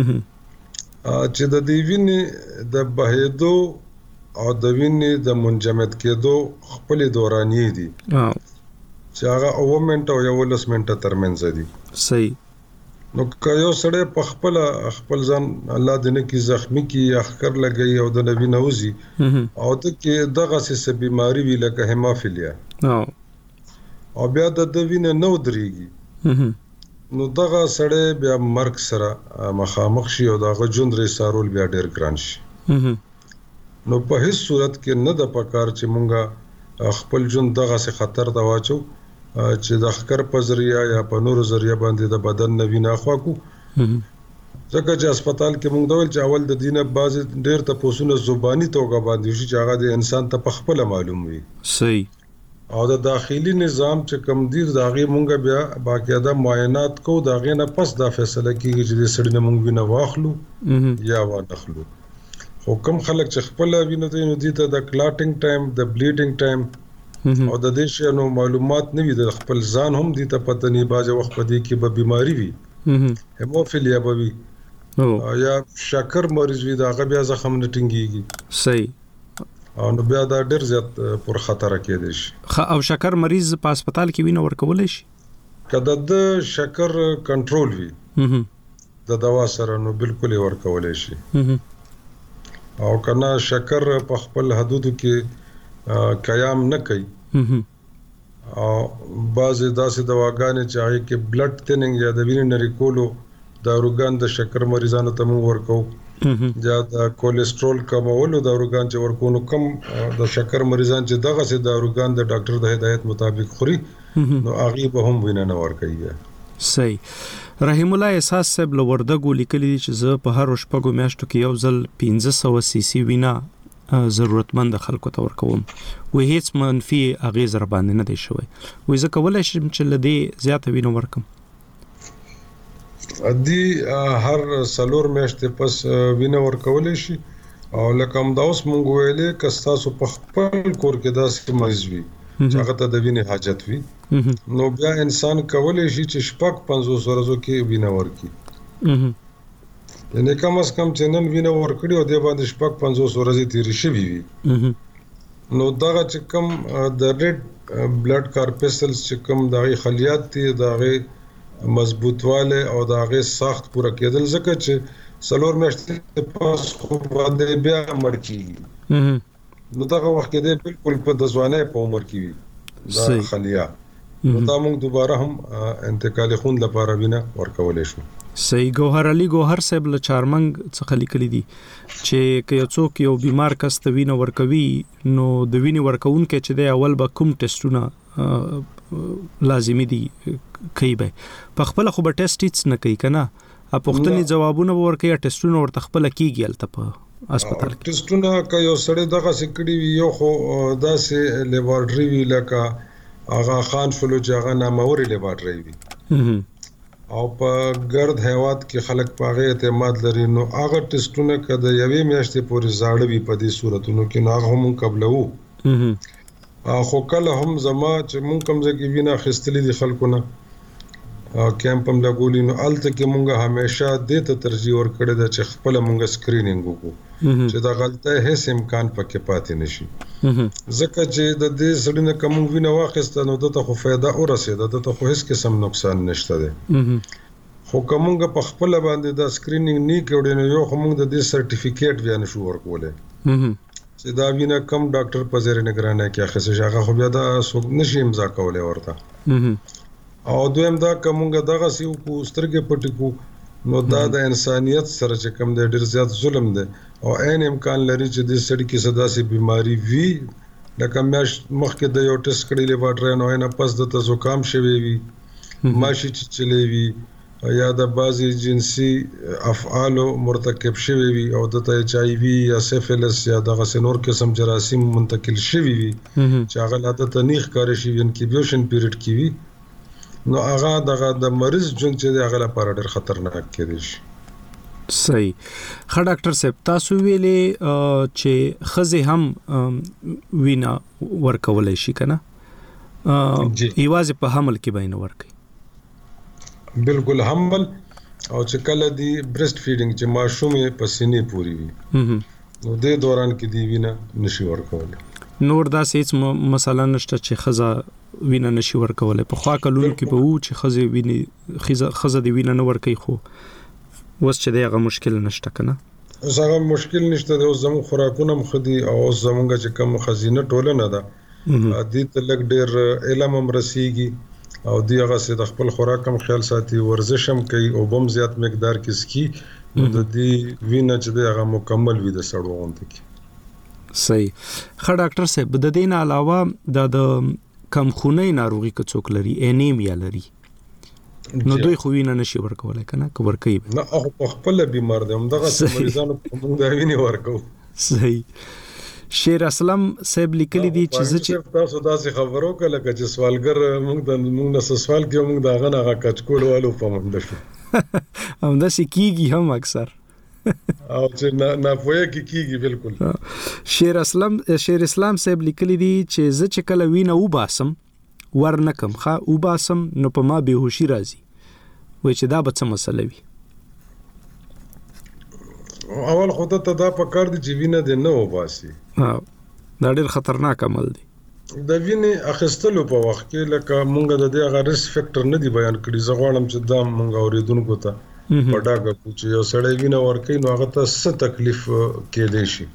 چې د دې وینې د بهیدو او د وینې د منجمد کېدو خپل دورانیې دي چې هغه او منټ او یو لس منټه ترمنځ دي صحیح نو که یو سړی په خپل خپل ځان الله دې نه کی زخمی کی اخر لګي او د نبی نوزي او ته کې دغه څه بیماری وی لکه هیموفیلیا او بیا د دوینه نو درېږي نو دغه سړی بیا مرګ سره مخامخ شي او دغه ژوند لري سارول بیا ډېر ګران شي نو په هیڅ صورت کې نه د پکار چې مونږه خپل ژوند دغه څه خطر ته واچو چې د خکر په ذریعہ یا په نور ذریعہ باندې د بدن نوینه خوا کو ځکه چې هسپتال کې مونږ ډول چې اول د دینه باز ډېر ته پوسونه زبانی توګه باندې شي چې هغه د انسان ته په خپل معلوم وي صحیح او د داخلي نظام چې کم دیر داغي مونږ بیا باقاعده معاینات کو داغه نه پس دا فیصله کیږي چې د سړی نه مونږ وینه واخلو یا وانخلو خو کوم خلک چې خپل وینه ته نو دي ته د کلاټینګ ټایم د بلیډینګ ټایم او د دې شنو معلومات نه وي د خپل ځان هم دي ته پته نه باځه وخت پدې کې به بیماری وي هیموفیلیا به وي یا شکر مریض وي دا بیا زخم نه ټینګيږي صحیح او نو بیا دا ډېر زیات پر خطر کېدی شي او شکر مریض په هسپتال کې وینه ورکول شي کله د شکر کنټرول وي د دوا سره نو بالکل ورکول شي او کنه شکر په خپل حدودو کې قیام نه کوي او بعض داسې دواګانې چې هغه کې بلډ تھیننګ یا د وینې نری کولو داروګان د شکر مریضانو ته مو ورکو یا د کولیسټرول کمولو داروګان چې ورکونو کم د شکر مریضان چې دغه سي داروګان د ډاکټر د هدایت مطابق خوري نو هغه به هم وینه نه ورکوي صحیح رحیم الله احساس صاحب لوردګو لیکلي چې زه په هر شپږو میاشتو کې یو ځل پنځه سوه سی سی وینه ضرورتمند خلکو ته ورکوم و هیڅ منفي اغیز را باندې نه دی شوی وې زه کولای شم چې لدی زیاته وینه ورکم ادي هر سلور میاشتې پس وینه ورکول شي او لکه هم دا اوس مونږ ویلې کستاسو په خپل کور کې داسې مریض وي چې هغه ته د وینې حاجت وي نو بیا انسان کولی شي چې شپږ پنځوس ورځو کې وینه ورکړي یعنی کم از کم چې نن وینه ورکړي او د باندې شپږ پنځوس ورځې تیرې شوي وي نو دغه چې کم د ریډ بلډ کارپسلز چې کم دغه خلیات دي دغه مضبوطواله او د هغه سخت پوره کېدل ځکه چې سلور میاشتې پاس خو باندې بیا مړ کیږي نو دغه وخت کې د بالکل په د ځوانۍ په عمر کې وي دا خلیا نو دا موږ دوباره هم انتقال خون لپاره وینه ورکولې شو. صحیح. ګوهر علي ګوهر صاحب له چارمنګ څخه لیکلي دي چې که یو څوک یو بیمار کس ته وینه ورکوي نو د وینې ورکوونکي چې د اول به کوم ټیسټونه لازمي دي کوي به په خپل خو به ټیسټ هیڅ نه کوي کنه اپوختنی جوابونه ورکوي ټیسټونه ورته خپل کیږي الته په هسپتال کې ټیسټونه کوي یو سړی دغه سکړي وي یو خو داسې لیبارټري وی لکه آغا خان فلو چې هغه ناموري لیبارټري وي او په ګرد هیواد کې خلک پاغه اعتماد لري نو هغه ټیسټونه کده یوې میاشتې پورې زاړه وي په دې صورتونو کې نو هغه هم قبلو خو کله هم زما چې مونږ کوم ځکه وینا خستلې دي خلکو نه کیمپ هم لګولې نو الته کې مونږه همیشه دې ته ترجیح ورکړې ده چې خپل مونږه سکرینینګ وکړو چې دا غلطه هیڅ امکان پکې پاتې نشي ځکه چې د دې سړي نه کوم وینا واخیسته نو دته خو فایده ورسېده دته خو هیڅ قسم نقصان نشته ده خو کومه په خپل باندې دا سکرینینګ نه کړو نو یو کومه د دې سرټیفیکیټ بیا نشو ورکولې چې دا وینا کم ډاکټر په زیر نگرانه کې اخیسته شغه خو بیا دا څوک نشي امضا کولای ورته او دویم دا کومه دغه سی کو سترګې پټ کو نو دا د انسانيت سره چې کوم د ډیر زیات ظلم ده او عین امکان لري چې د سړي کې صدا سي بيماري وي لکه مې مخکې د یو ټیسټ کړی لیبارټري نو نه پس د زکام شوي وي ماشي چې چلی وي یا د بازي جنسي افعالو مرتکب شوي وي او د ایچ آی وی یا سیفلس یا د غسنور قسم جراثیم منتقل شوي وي چې هغه لاته تنیخ کار شي انکیبیشن پیریډ کې وي نو هغه دغه د مریض جون چې هغه لپاره ډېر خطرناک کېدی شي. صحیح. ښه ډاکټر صاحب تاسو ویلې چې خزه هم وینا ورکولای شي کنه ایواز په حمل کې بینه ورکي بالکل حمل او چې کله دی برست فیډینګ چې ماشومې په سینې پوری وي نو د دوران کې دی وینا نشي ورکولای نور دا هیڅ مسله نشته چې خزه وینه نشي ورکولای په خوا کلون کې به و چې خزه ویني خزه خزه دی وینه نه ورکي خو وس چې دغه مشکل نشته کنه زغه مشکل نشته د زمو خوراکونه مخدي او زمونږه چې کوم خزینه ټوله نه ده دې ته لګ ډېر علم هم رسیږي او دی هغه سه د خپل خوراک هم خیال ساتي ورزش هم کوي او بم زیات مقدار کې سکی د دې وینه چې دغه مکمل وي د سړو غونډه کې. صحیح. ښه ډاکټر صاحب د دې نه علاوه د کم خونې ناروغي که څوک لري انیمیا لري نو دوی خو وینه نشي ورکولای کنه که ورکوي نه هغه په خپل بیمار دي هم دغه مریضانو په موږ دا ویني ورکو. صحیح. شیر اسلام صاحب لیکلی دي چې چې تاسو داسې خبرو کله چې سوالګر موږ د موږ نه سوال کوي موږ دا غنه غا کچکول والو په موږ شو هم دا سکیږي هم اکثر او چې نه نه پوهه کې کیږي بالکل. شیر اسلام شیر اسلام صاحب لیکلی دي چې زه چې کله وینه وباسم ورنکم ښه وباسم نو په ما بهوشي راځي وای چې دا به څه مسله وي. اول خو ته دا په کار دي چې وینه دې نه وباسي ها دا ډېر خطرناک عمل دی. د وینې اخیستلو په وخت کې لکه مونږ د دې هغه ریسک فیکټر نه دی بیان کړی زه غواړم چې دا مونږ اوریدونکو ته په ډاګه چې یو سړی وینه ورکوي نو هغه ته څه تکلیف کېدی شي.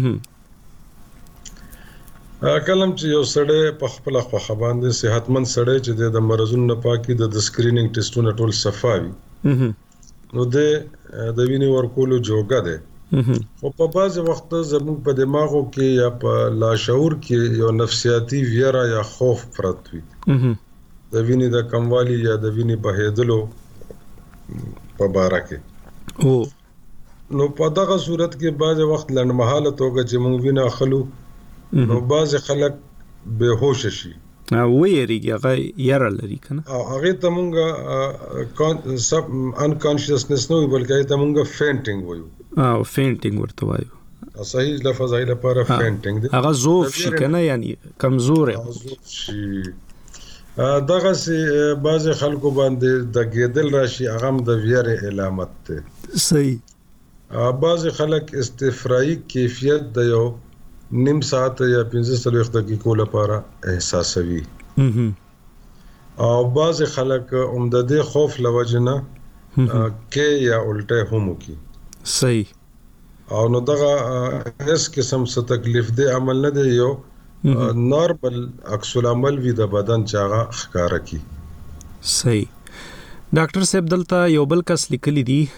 کلم چې یو سړی په خپل خوخه باندې صحتمند سړی چې د مرزونو نه پاکي د سکرینینګ ټیسټونه ټول صفاوي نو د د وینې ورکولو جوګه ده خو په بعض وخت زموږ په دماغو کې یا په لاشعور کې یو نفسیاتي ویره یا خوف پرت وي د وینې د کموالي یا د وینې بهیدلو په باره کې او نو په دغه صورت کې بعض وخت لنډمحاله توګه چې موږ وینه اخلو نو بعض خلک به هوش شي او ویریږي هغه یاره لري کنه او هغه ته مونږه سب انکانشسنس نه وي بلکې ته مونږه فینټینګ وایو او فینټینګ ورته وایو صحیح لفظ ای لپاره فینټینګ دی هغه زوف شي کنه یعنی کمزور شي دغه سي بعض خلکو باندې د ګیدل راشي هغه هم د ویره علامت ده. صحیح. بعض خلک استفرائی کیفیت د یو نیم ساعت یا پنځه سلويخ دقیقو لپاره احساسوي او بعض خلک عمده د خوف لوجنه کې یا الټه هم کی صحیح او نو دغه هیڅ قسم څه تکلیف دی عمل نه دی یو نارمل عکس العمل وی د بدن چاغه ښکارا کی صحیح ډاکټر صاحب دلته یو بل کس لیکلی دی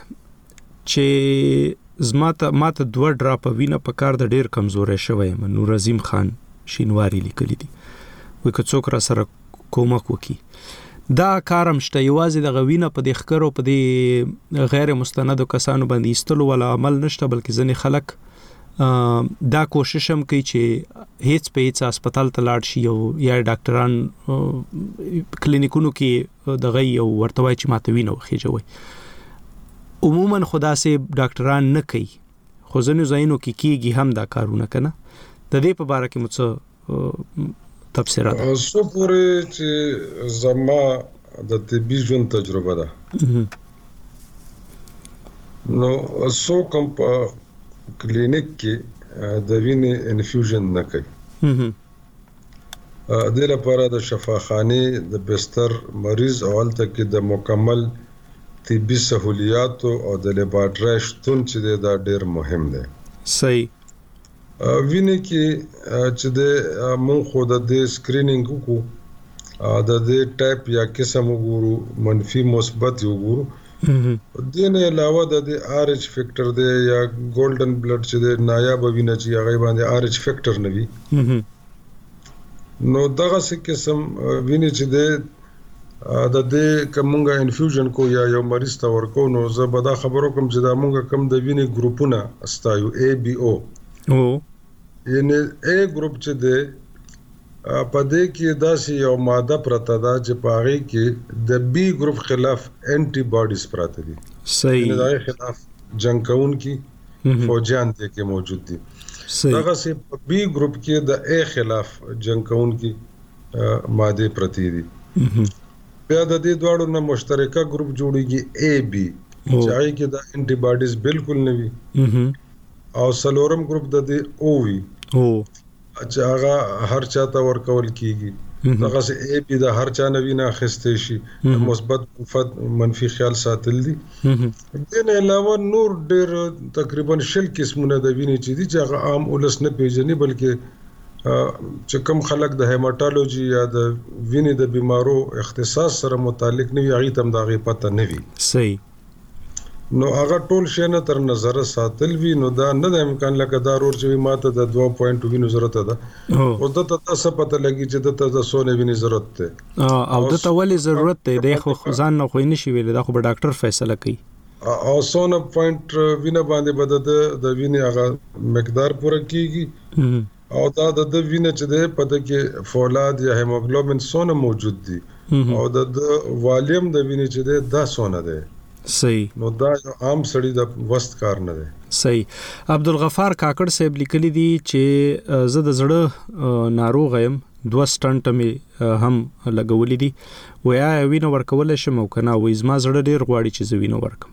چې زماته ماته دوه ډراپ وینه په کار د ډیر کمزورې شوی نور عظیم خان شینواری لیکلی دی وای که څوک را سره کومک وکي دا کارم شته یوازې د غوینه په د خکرو په د غیر مستندو کسانو باندې استلو ولا عمل نشته بلکې ځنې خلک دا کوشش هم کوي چې هیڅ په هیڅ هسپتال ته لاړ شي یا ډاکټران کلینیکونو کې دغه یو ورته وایي چې ماته وینه وخیږي عموما خدا سي ډاکټران نه کوي خو ځینو ځایونو کې کیږي هم دا کارونه کنه د دې په اړه کې مڅ تفسیرات اوسو پورې چې زما د طبي ژوند تجربه ده نو اوسو کوم په کلینیک کې د وینې انفیوژن نه کوي د لپاره د شفاخانه د بستر مریض اولته کې د مکمل طبي سہولیات او د لیبارټری شتون چې دا ډیر مهم دی صحیح وینه کې چې د مون خو د سکرینینګ کو د دې ټایپ یا قسم وګورو منفي مثبت وګورو د نه علاوه د آر ایچ فیکٹر دی یا ګولډن بلډ چې د نایاب وینه چې هغه باندې آر ایچ فیکٹر نه وي نو دغه څه قسم وینه چې د د دې کومه انفیوژن کو یا یو مریض ته ورکو نو زه به دا خبرو کوم چې دا مونږ کم د وینې ګروپونه استایو اے بی او او یعنی اے گروپ چې دی په دې کې داسې یو ماده پرته ده چې په هغه کې د بی گروپ خلاف انټي باډیز پراته دي صحیح یعنی د خلاف جنگ کوونکي فوجان دي کې موجود دي هغه سي په بی گروپ کې د اے خلاف جنگ کوونکي ماده پرتی دي بیا د دې دواړو نه مشترکه گروپ جوړیږي اے بی چې هغه کې د انټي باډیز بالکل نه وي او سلورم گروپ د دې او وی او چې هغه هر چاته ورکول کیږي دغه سه اے پی د هر چا نوینه خسته شي مثبت منفي خیال ساتل دي دغه علاوه نور ډیر تقریبا شل قسمونه د وینې چې دي چې هغه عام ولس نه پیژني بلکې چې کوم خلک د هیماتولوژي یا د وینې د بیمارو اختصاص سره متعلق نه وي هغه تم دغه پته نه وي صحیح نو هغه ټول شی نه تر نظر ساتل وی نو دا نه د امکان لکه دا ور چې ماته د دوه پوینټ وینو ضرورت ده او د تاسو پته لګی چې د تاسو نه ویني ضرورت ده او د تولې ضرورت ده د خو ځان نه خو نه شي ویل دا خو ډاکټر فیصله کوي او سونه پوینټ وینه باندې بد د ویني هغه مقدار پوره کیږي او دا د وینه چې ده پته کې فولاد یا هیموګلوبین سونه موجود دي او د والیم د وینې چې ده دا سونه ده صحیح نو دا عام سړی د وست کار نه دی صحیح عبدالغفار کاکړ صاحب لیکلی دی چې زه د زړه ناروغ یم دوه سټنټ مې هم لګولې دي ویا وینه ورکول شم او کنه وې زما زړه ډیر غواړي چې زه وینه ورکم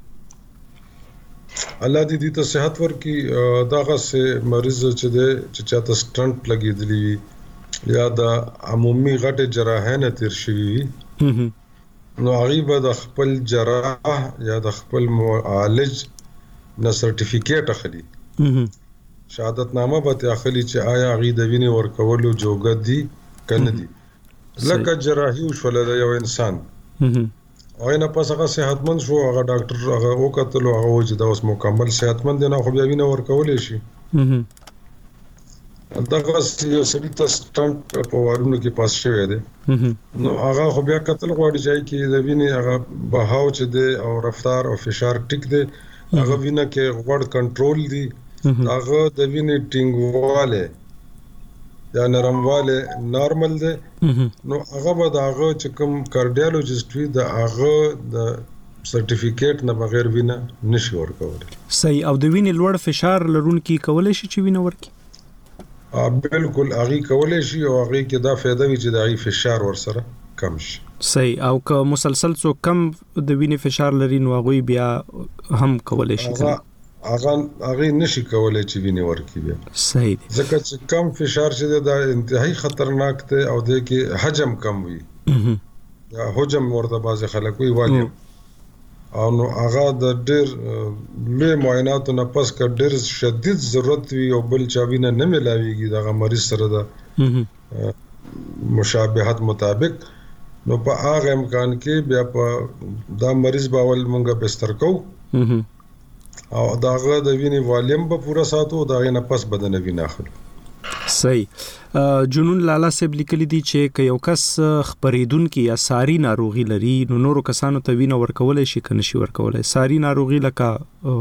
الله دې ته صحت ورکړي داغه سه مریض چې دی چې چاته سټنټ لګېدلی یا د عمومي غټه جراحه نه تیر شي نو هغه د خپل جراح یا د خپل معالج نه سرټیفیکیټ اخلي شهادت نامه به اخلي چې آیا هغه د وینې ورکولو جوګه دي کنه دي لکه جراحي وشول د یو انسان او نه پس هغه صحتمند شو هغه ډاکټر هغه وکړلو هغه چې دا اوس مکمل صحتمند نه خو بیا وینه ورکولې شي دغه یو سړي ته سټنټ په وارونو کې پاس شوی دی نو هغه خو بیا قتل غواړي چې د وینې هغه بهاو چې دی او رفتار او فشار ټیک دی هغه وینه کې غوړ کنټرول دی هغه د وینې ټینګواله یا نرمواله نارمل دی نو هغه به هغه چې کوم کارډیالوجیست وي د هغه د سرټیفیکیټ نه بغیر وینه نشي ورکولی صحیح او د وینې لوړ فشار لرونکي کولای شي چې وینه ورکړي بالکل هغه کولای شي او هغه کې دا فائدہ وي چې د هغه فشار ورسره کم شي صحیح او که مسلسل څو کم د وینې فشار لري نو هغه بیا هم کولای شي هغه هغه نشي کولای چې وینې ورکړي بیا صحیح ځکه چې کم فشار چې دا انتهایی خطرناک دی او د کې حجم کم وي یا حجم ورته بعض خلک وی والیم او نو هغه د ډېر لوی معایناتو نه پس که ډېر شدید ضرورت وي او بل چا وینه نه ملاویږي دغه مریض سره د مشابهت مطابق نو په هغه امکان کې بیا په دا مریض باول مونږه بستر کوو او داغه د وینې والیم په پوره ساتو داغه نه پس بدن وینه اخلو. صحیح. جنون لالا صاحب لیکلي دي چې که یو کس خبرېدونکي یا ساري ناروغي لري نو نورو کسانو ته وینه ورکولای شي کنه شي ورکولای. ساري ناروغي لکه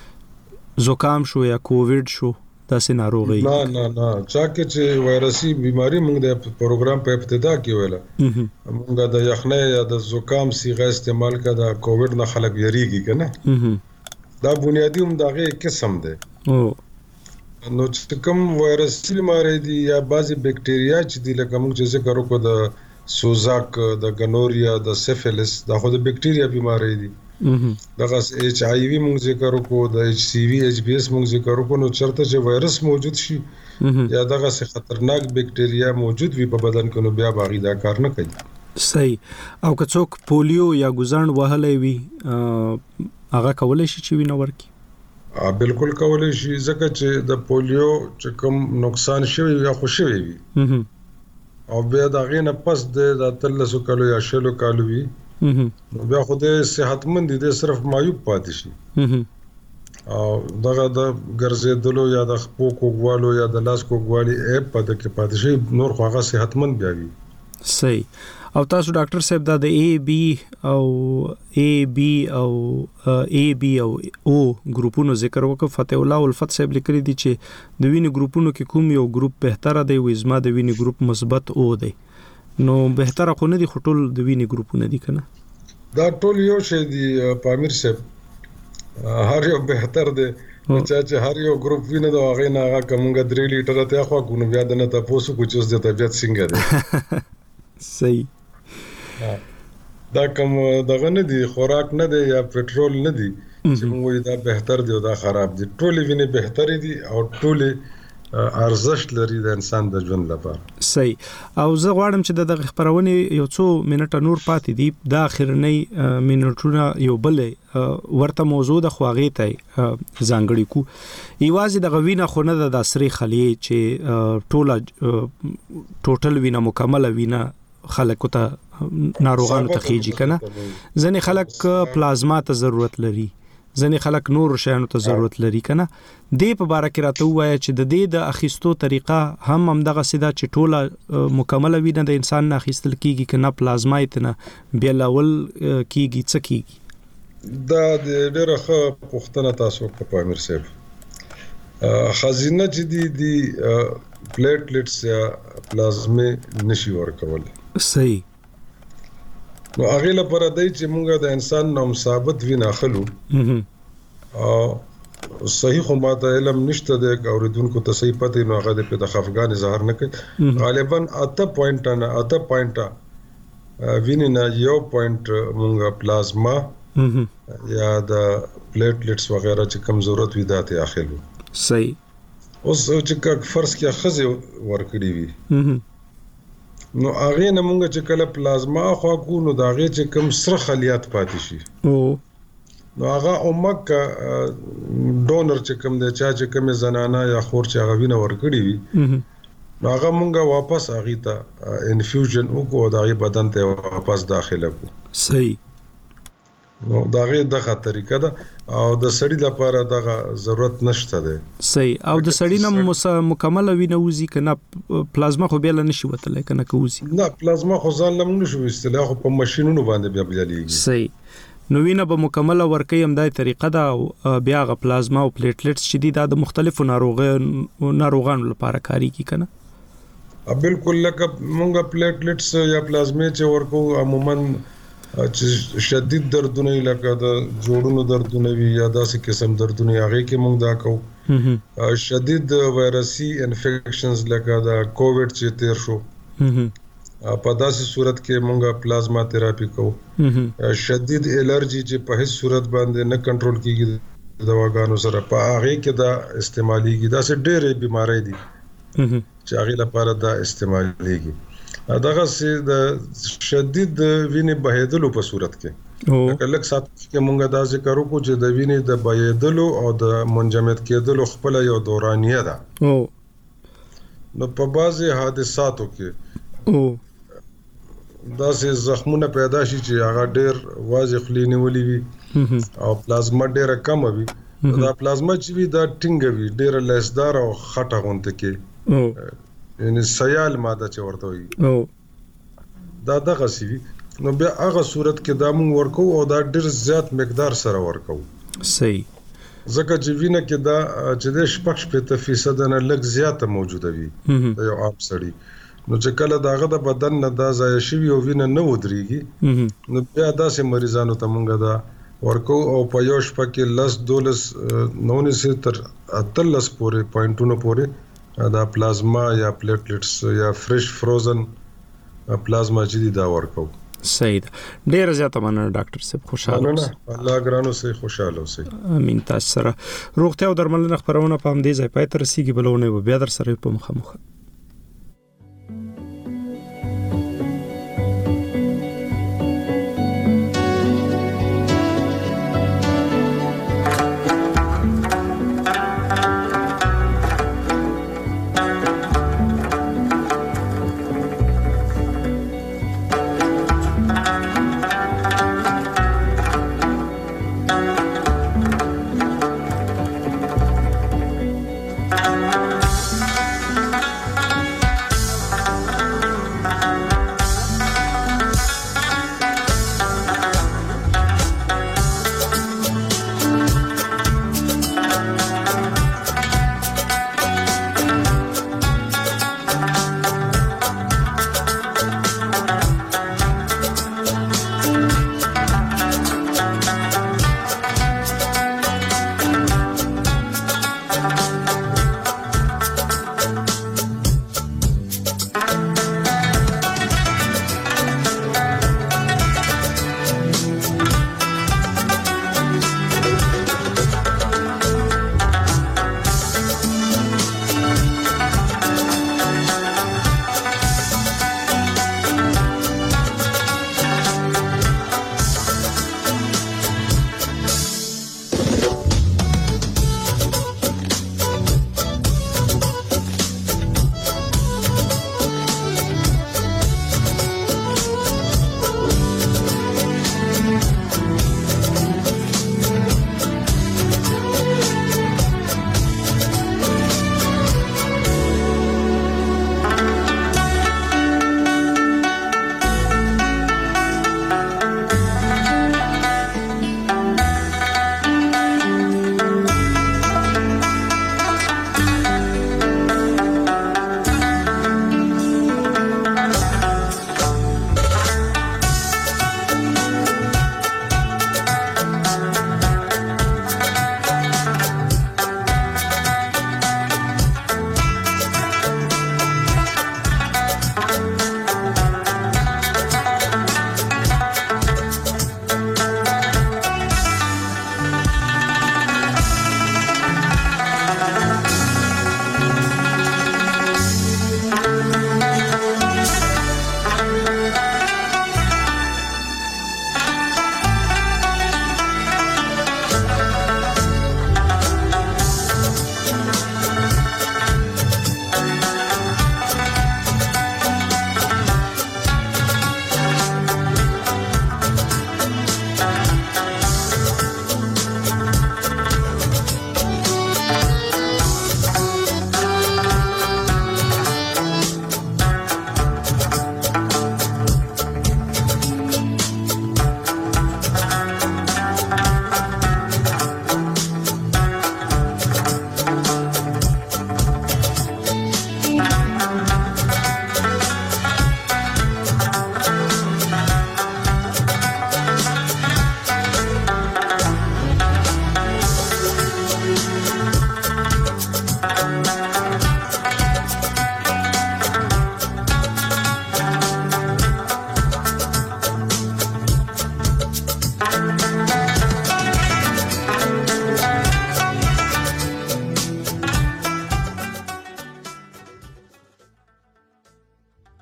زکام شو یا کووډ شو داسې ناروغي نه نه نه چا کې چې وایرسي بیماری موږ د پروګرام په ابتدا کې ویله موږ د یخنۍ یا د زکام صيغه استعمال کړه د کووډ نه خلک یریږي کنه دا بنیادی هم دغه قسم ده او نو چې کوم وایرسي بیماری دي یا بعضي بکټریا چې دي لکه موږ چې ذکر وکړو د سوزاک د ګنوریا د سیفیلس دا خو د بکټریا بیماری دي دغه ایچ آی وی موږ ذکر وکړو د ایچ سی وی ایچ بی اس موږ ذکر وکړو نو چرته چې وایرس موجود شي یا دغه څه خطرناک بکټریا موجود وي په بدن کې نو بیا باغی دا کار نه کوي. صحیح. او که څوک پولیو یا ګوزان وهلې وي هغه کولای شي چې وینه ورکړي؟ ا بالکل کولای شي ځکه چې د پولیو چې کوم نقصان شوی یا خو شوی وي او بیا دا غینه پس د تلسو کالو یا شلو کالو وي نو بیا خو د صحتمند دي صرف معیوب پاتې شي او دغه د ګرځېدلو یا د خپو کوګوالو یا د لاس کوګوالي اپ پد کې پاتې شي نور خو هغه صحتمند بیا وي. صحیح. او تاسو ډاکټر صاحب دا د ای بی او ای بی او ای بی او او ګروپونو ذکر وکړ. فتح الله الفت صاحب لیکلي دي چې د وینې ګروپونو کې کوم یو ګروپ بهتره دی وي زما د وینې ګروپ مثبت او دی نو بهتره خو نه دي خو ټول د وینې ګروپونه دي کنه دا ټول یو شی دی پامیر صاحب هر یو بهتر دی چې چې هر یو ګروپ وینه دا هغه نه هغه کومګه درې لیټر ته خو کو نو بیا د نه تاسو کو چې د طبيعت څنګه دی. صحیح. دا کوم دغه نه دی خوراک نه دی یا پېټرول نه دی چې موږ دا بهتر دی او دا خراب دی ټول وینه بهتري دي او ټول ارزښت لري د انسان د ژوند لپاره. صحیح. او زه غواړم چې د خبرونه یو څو منټه نور پاتې دي د اخرنۍ منټونه یو بل ورته موضوع د خواغې ته ځانګړي کو ایوازي د غوینه خونه د اسري خلیه چې ټوله ټوټل وینه مکمل وینه خلکو ته ناروغانو ته خيږي کنه ځنې خلک پلازما ته ضرورت لري ځنې خلک نور شیانو ته ضرورت لري کنه دې په باره کې راته وایي چې د دې د اخیستو طریقه هم هم دغه سیده چې ټوله مکمل وینه د انسان نه اخیستل کیږي کنه پلازما یې نه بیا لاول کیږي څه کیږي دا د ډېره ښه پوښتنه تاسو په پامیر صاحب خزینه چې دی دی پلیټلیټس یا پلازما نشي ورکول. صحیح. نو هغه لپاره دی چې موږ د انسان نوم ثابت وینه اخلو او صحیح خو ماته علم نشته د اوریدونکو ته صحیح پته نو هغه د په خفګان اظهار نه کوي غالبا اته پوینټ نه اته پوینټ وینه نه یو پوینټ موږ پلازما یا د پلیټلیټس وغیرہ چې کم ضرورت وي داته اخلو. صحیح. اوس چې فرض کې خزه ورکړي وي نو هغه نه مونږ چې کله پلازما خو کو نو دا هغه چې کم سره خلیات پاتې شي او نو هغه اومک ډونر چې کم دی چې کم زنانه یا خور چې هغه وینه ورکړي وي نو هغه مونږه واپس هغه ته انفیوژن وکړو دا هغه بدن ته واپس داخله کو. صحیح. نو دا غي دغه طریقه ده او د سړی لپاره دغه ضرورت نشته ده. صحیح. او د سړی نه مکمل وینه وزي کنه پلازما خو بیا نشي وتلای کنه کوزي نه پلازما خو ځان لم نشو استله خو په ماشينونو باندې بیا بجلیږي. صحیح. نو وینه به مکمل ورکې هم دای طریقه ده او بیا غ پلازما او پلیټلیټس چې دي د مختلفو ناروغانو ناروغانو لپاره کاری کی کنه. بالکل لکه مونږه پلیټلیټس یا پلازما چې ورکو عموما چې شدید دردونه لکه د جوړونو دردونه وي یا داسې قسم دردونه هغه کې موږ دا کوو شدید وایرسي انفیکشنز لکه د کووډ چې تیر شو په داسې صورت کې موږ پلازما تھراپي کوو شدید الرجی چې په هیڅ صورت باندې نه کنټرول کیږي دواګانو سره په هغه کې دا استعماليږي دا څه ډېرې بیماری دي چې هغه لپاره دا استعماليږي دغه سي د شدید وینې بهیدلو په صورت کې او کله سات کې مونږه دا ذکر وکړو چې د وینې د بهیدلو او د منجمد کېدلو خپل یو دورانیه ده او نو په بعضي حادثاتو کې او دا سه زخمونه پیدا شي چې هغه ډېر واضح خلینه ولي وي او پلازما ډېر کم وي دا پلازما چې وي دا ټینګ وي ډېر لیسدار او خټه غونډه کې او یعنی سیال ماده چې ورته وي او دا دغه سی نو بیا هغه صورت کې دا مونږ ورکو او دا ډېر زیات مقدار سره ورکو صحیح ځکه چې وینه کې دا چې د شپږ شپږ فیصد نه لږ زیاته موجوده وي یو عام سړی نو چې کله داغه د بدن نه دا ځای شي او وینه نه ودرېږي نو بیا داسې مریضانو ته مونږ دا ورکو او په یو شپه کې لس دولس نونې سي تر اتلس پورې پوینټونو پورې دا پلازما یا پلیټلیټس یا فرش فروزن پلازما چې دی دا ورکو صحیح ده ډیر زیاته مننه ډاکټر صاحب خوشاله اوسئ الله ګرانو سي خوشاله اوسئ امين تاسو سره روغتیا او درملنه خبرونه په هم دې ځای پای تر رسیدي بلونه بیا در سره په مخه مخه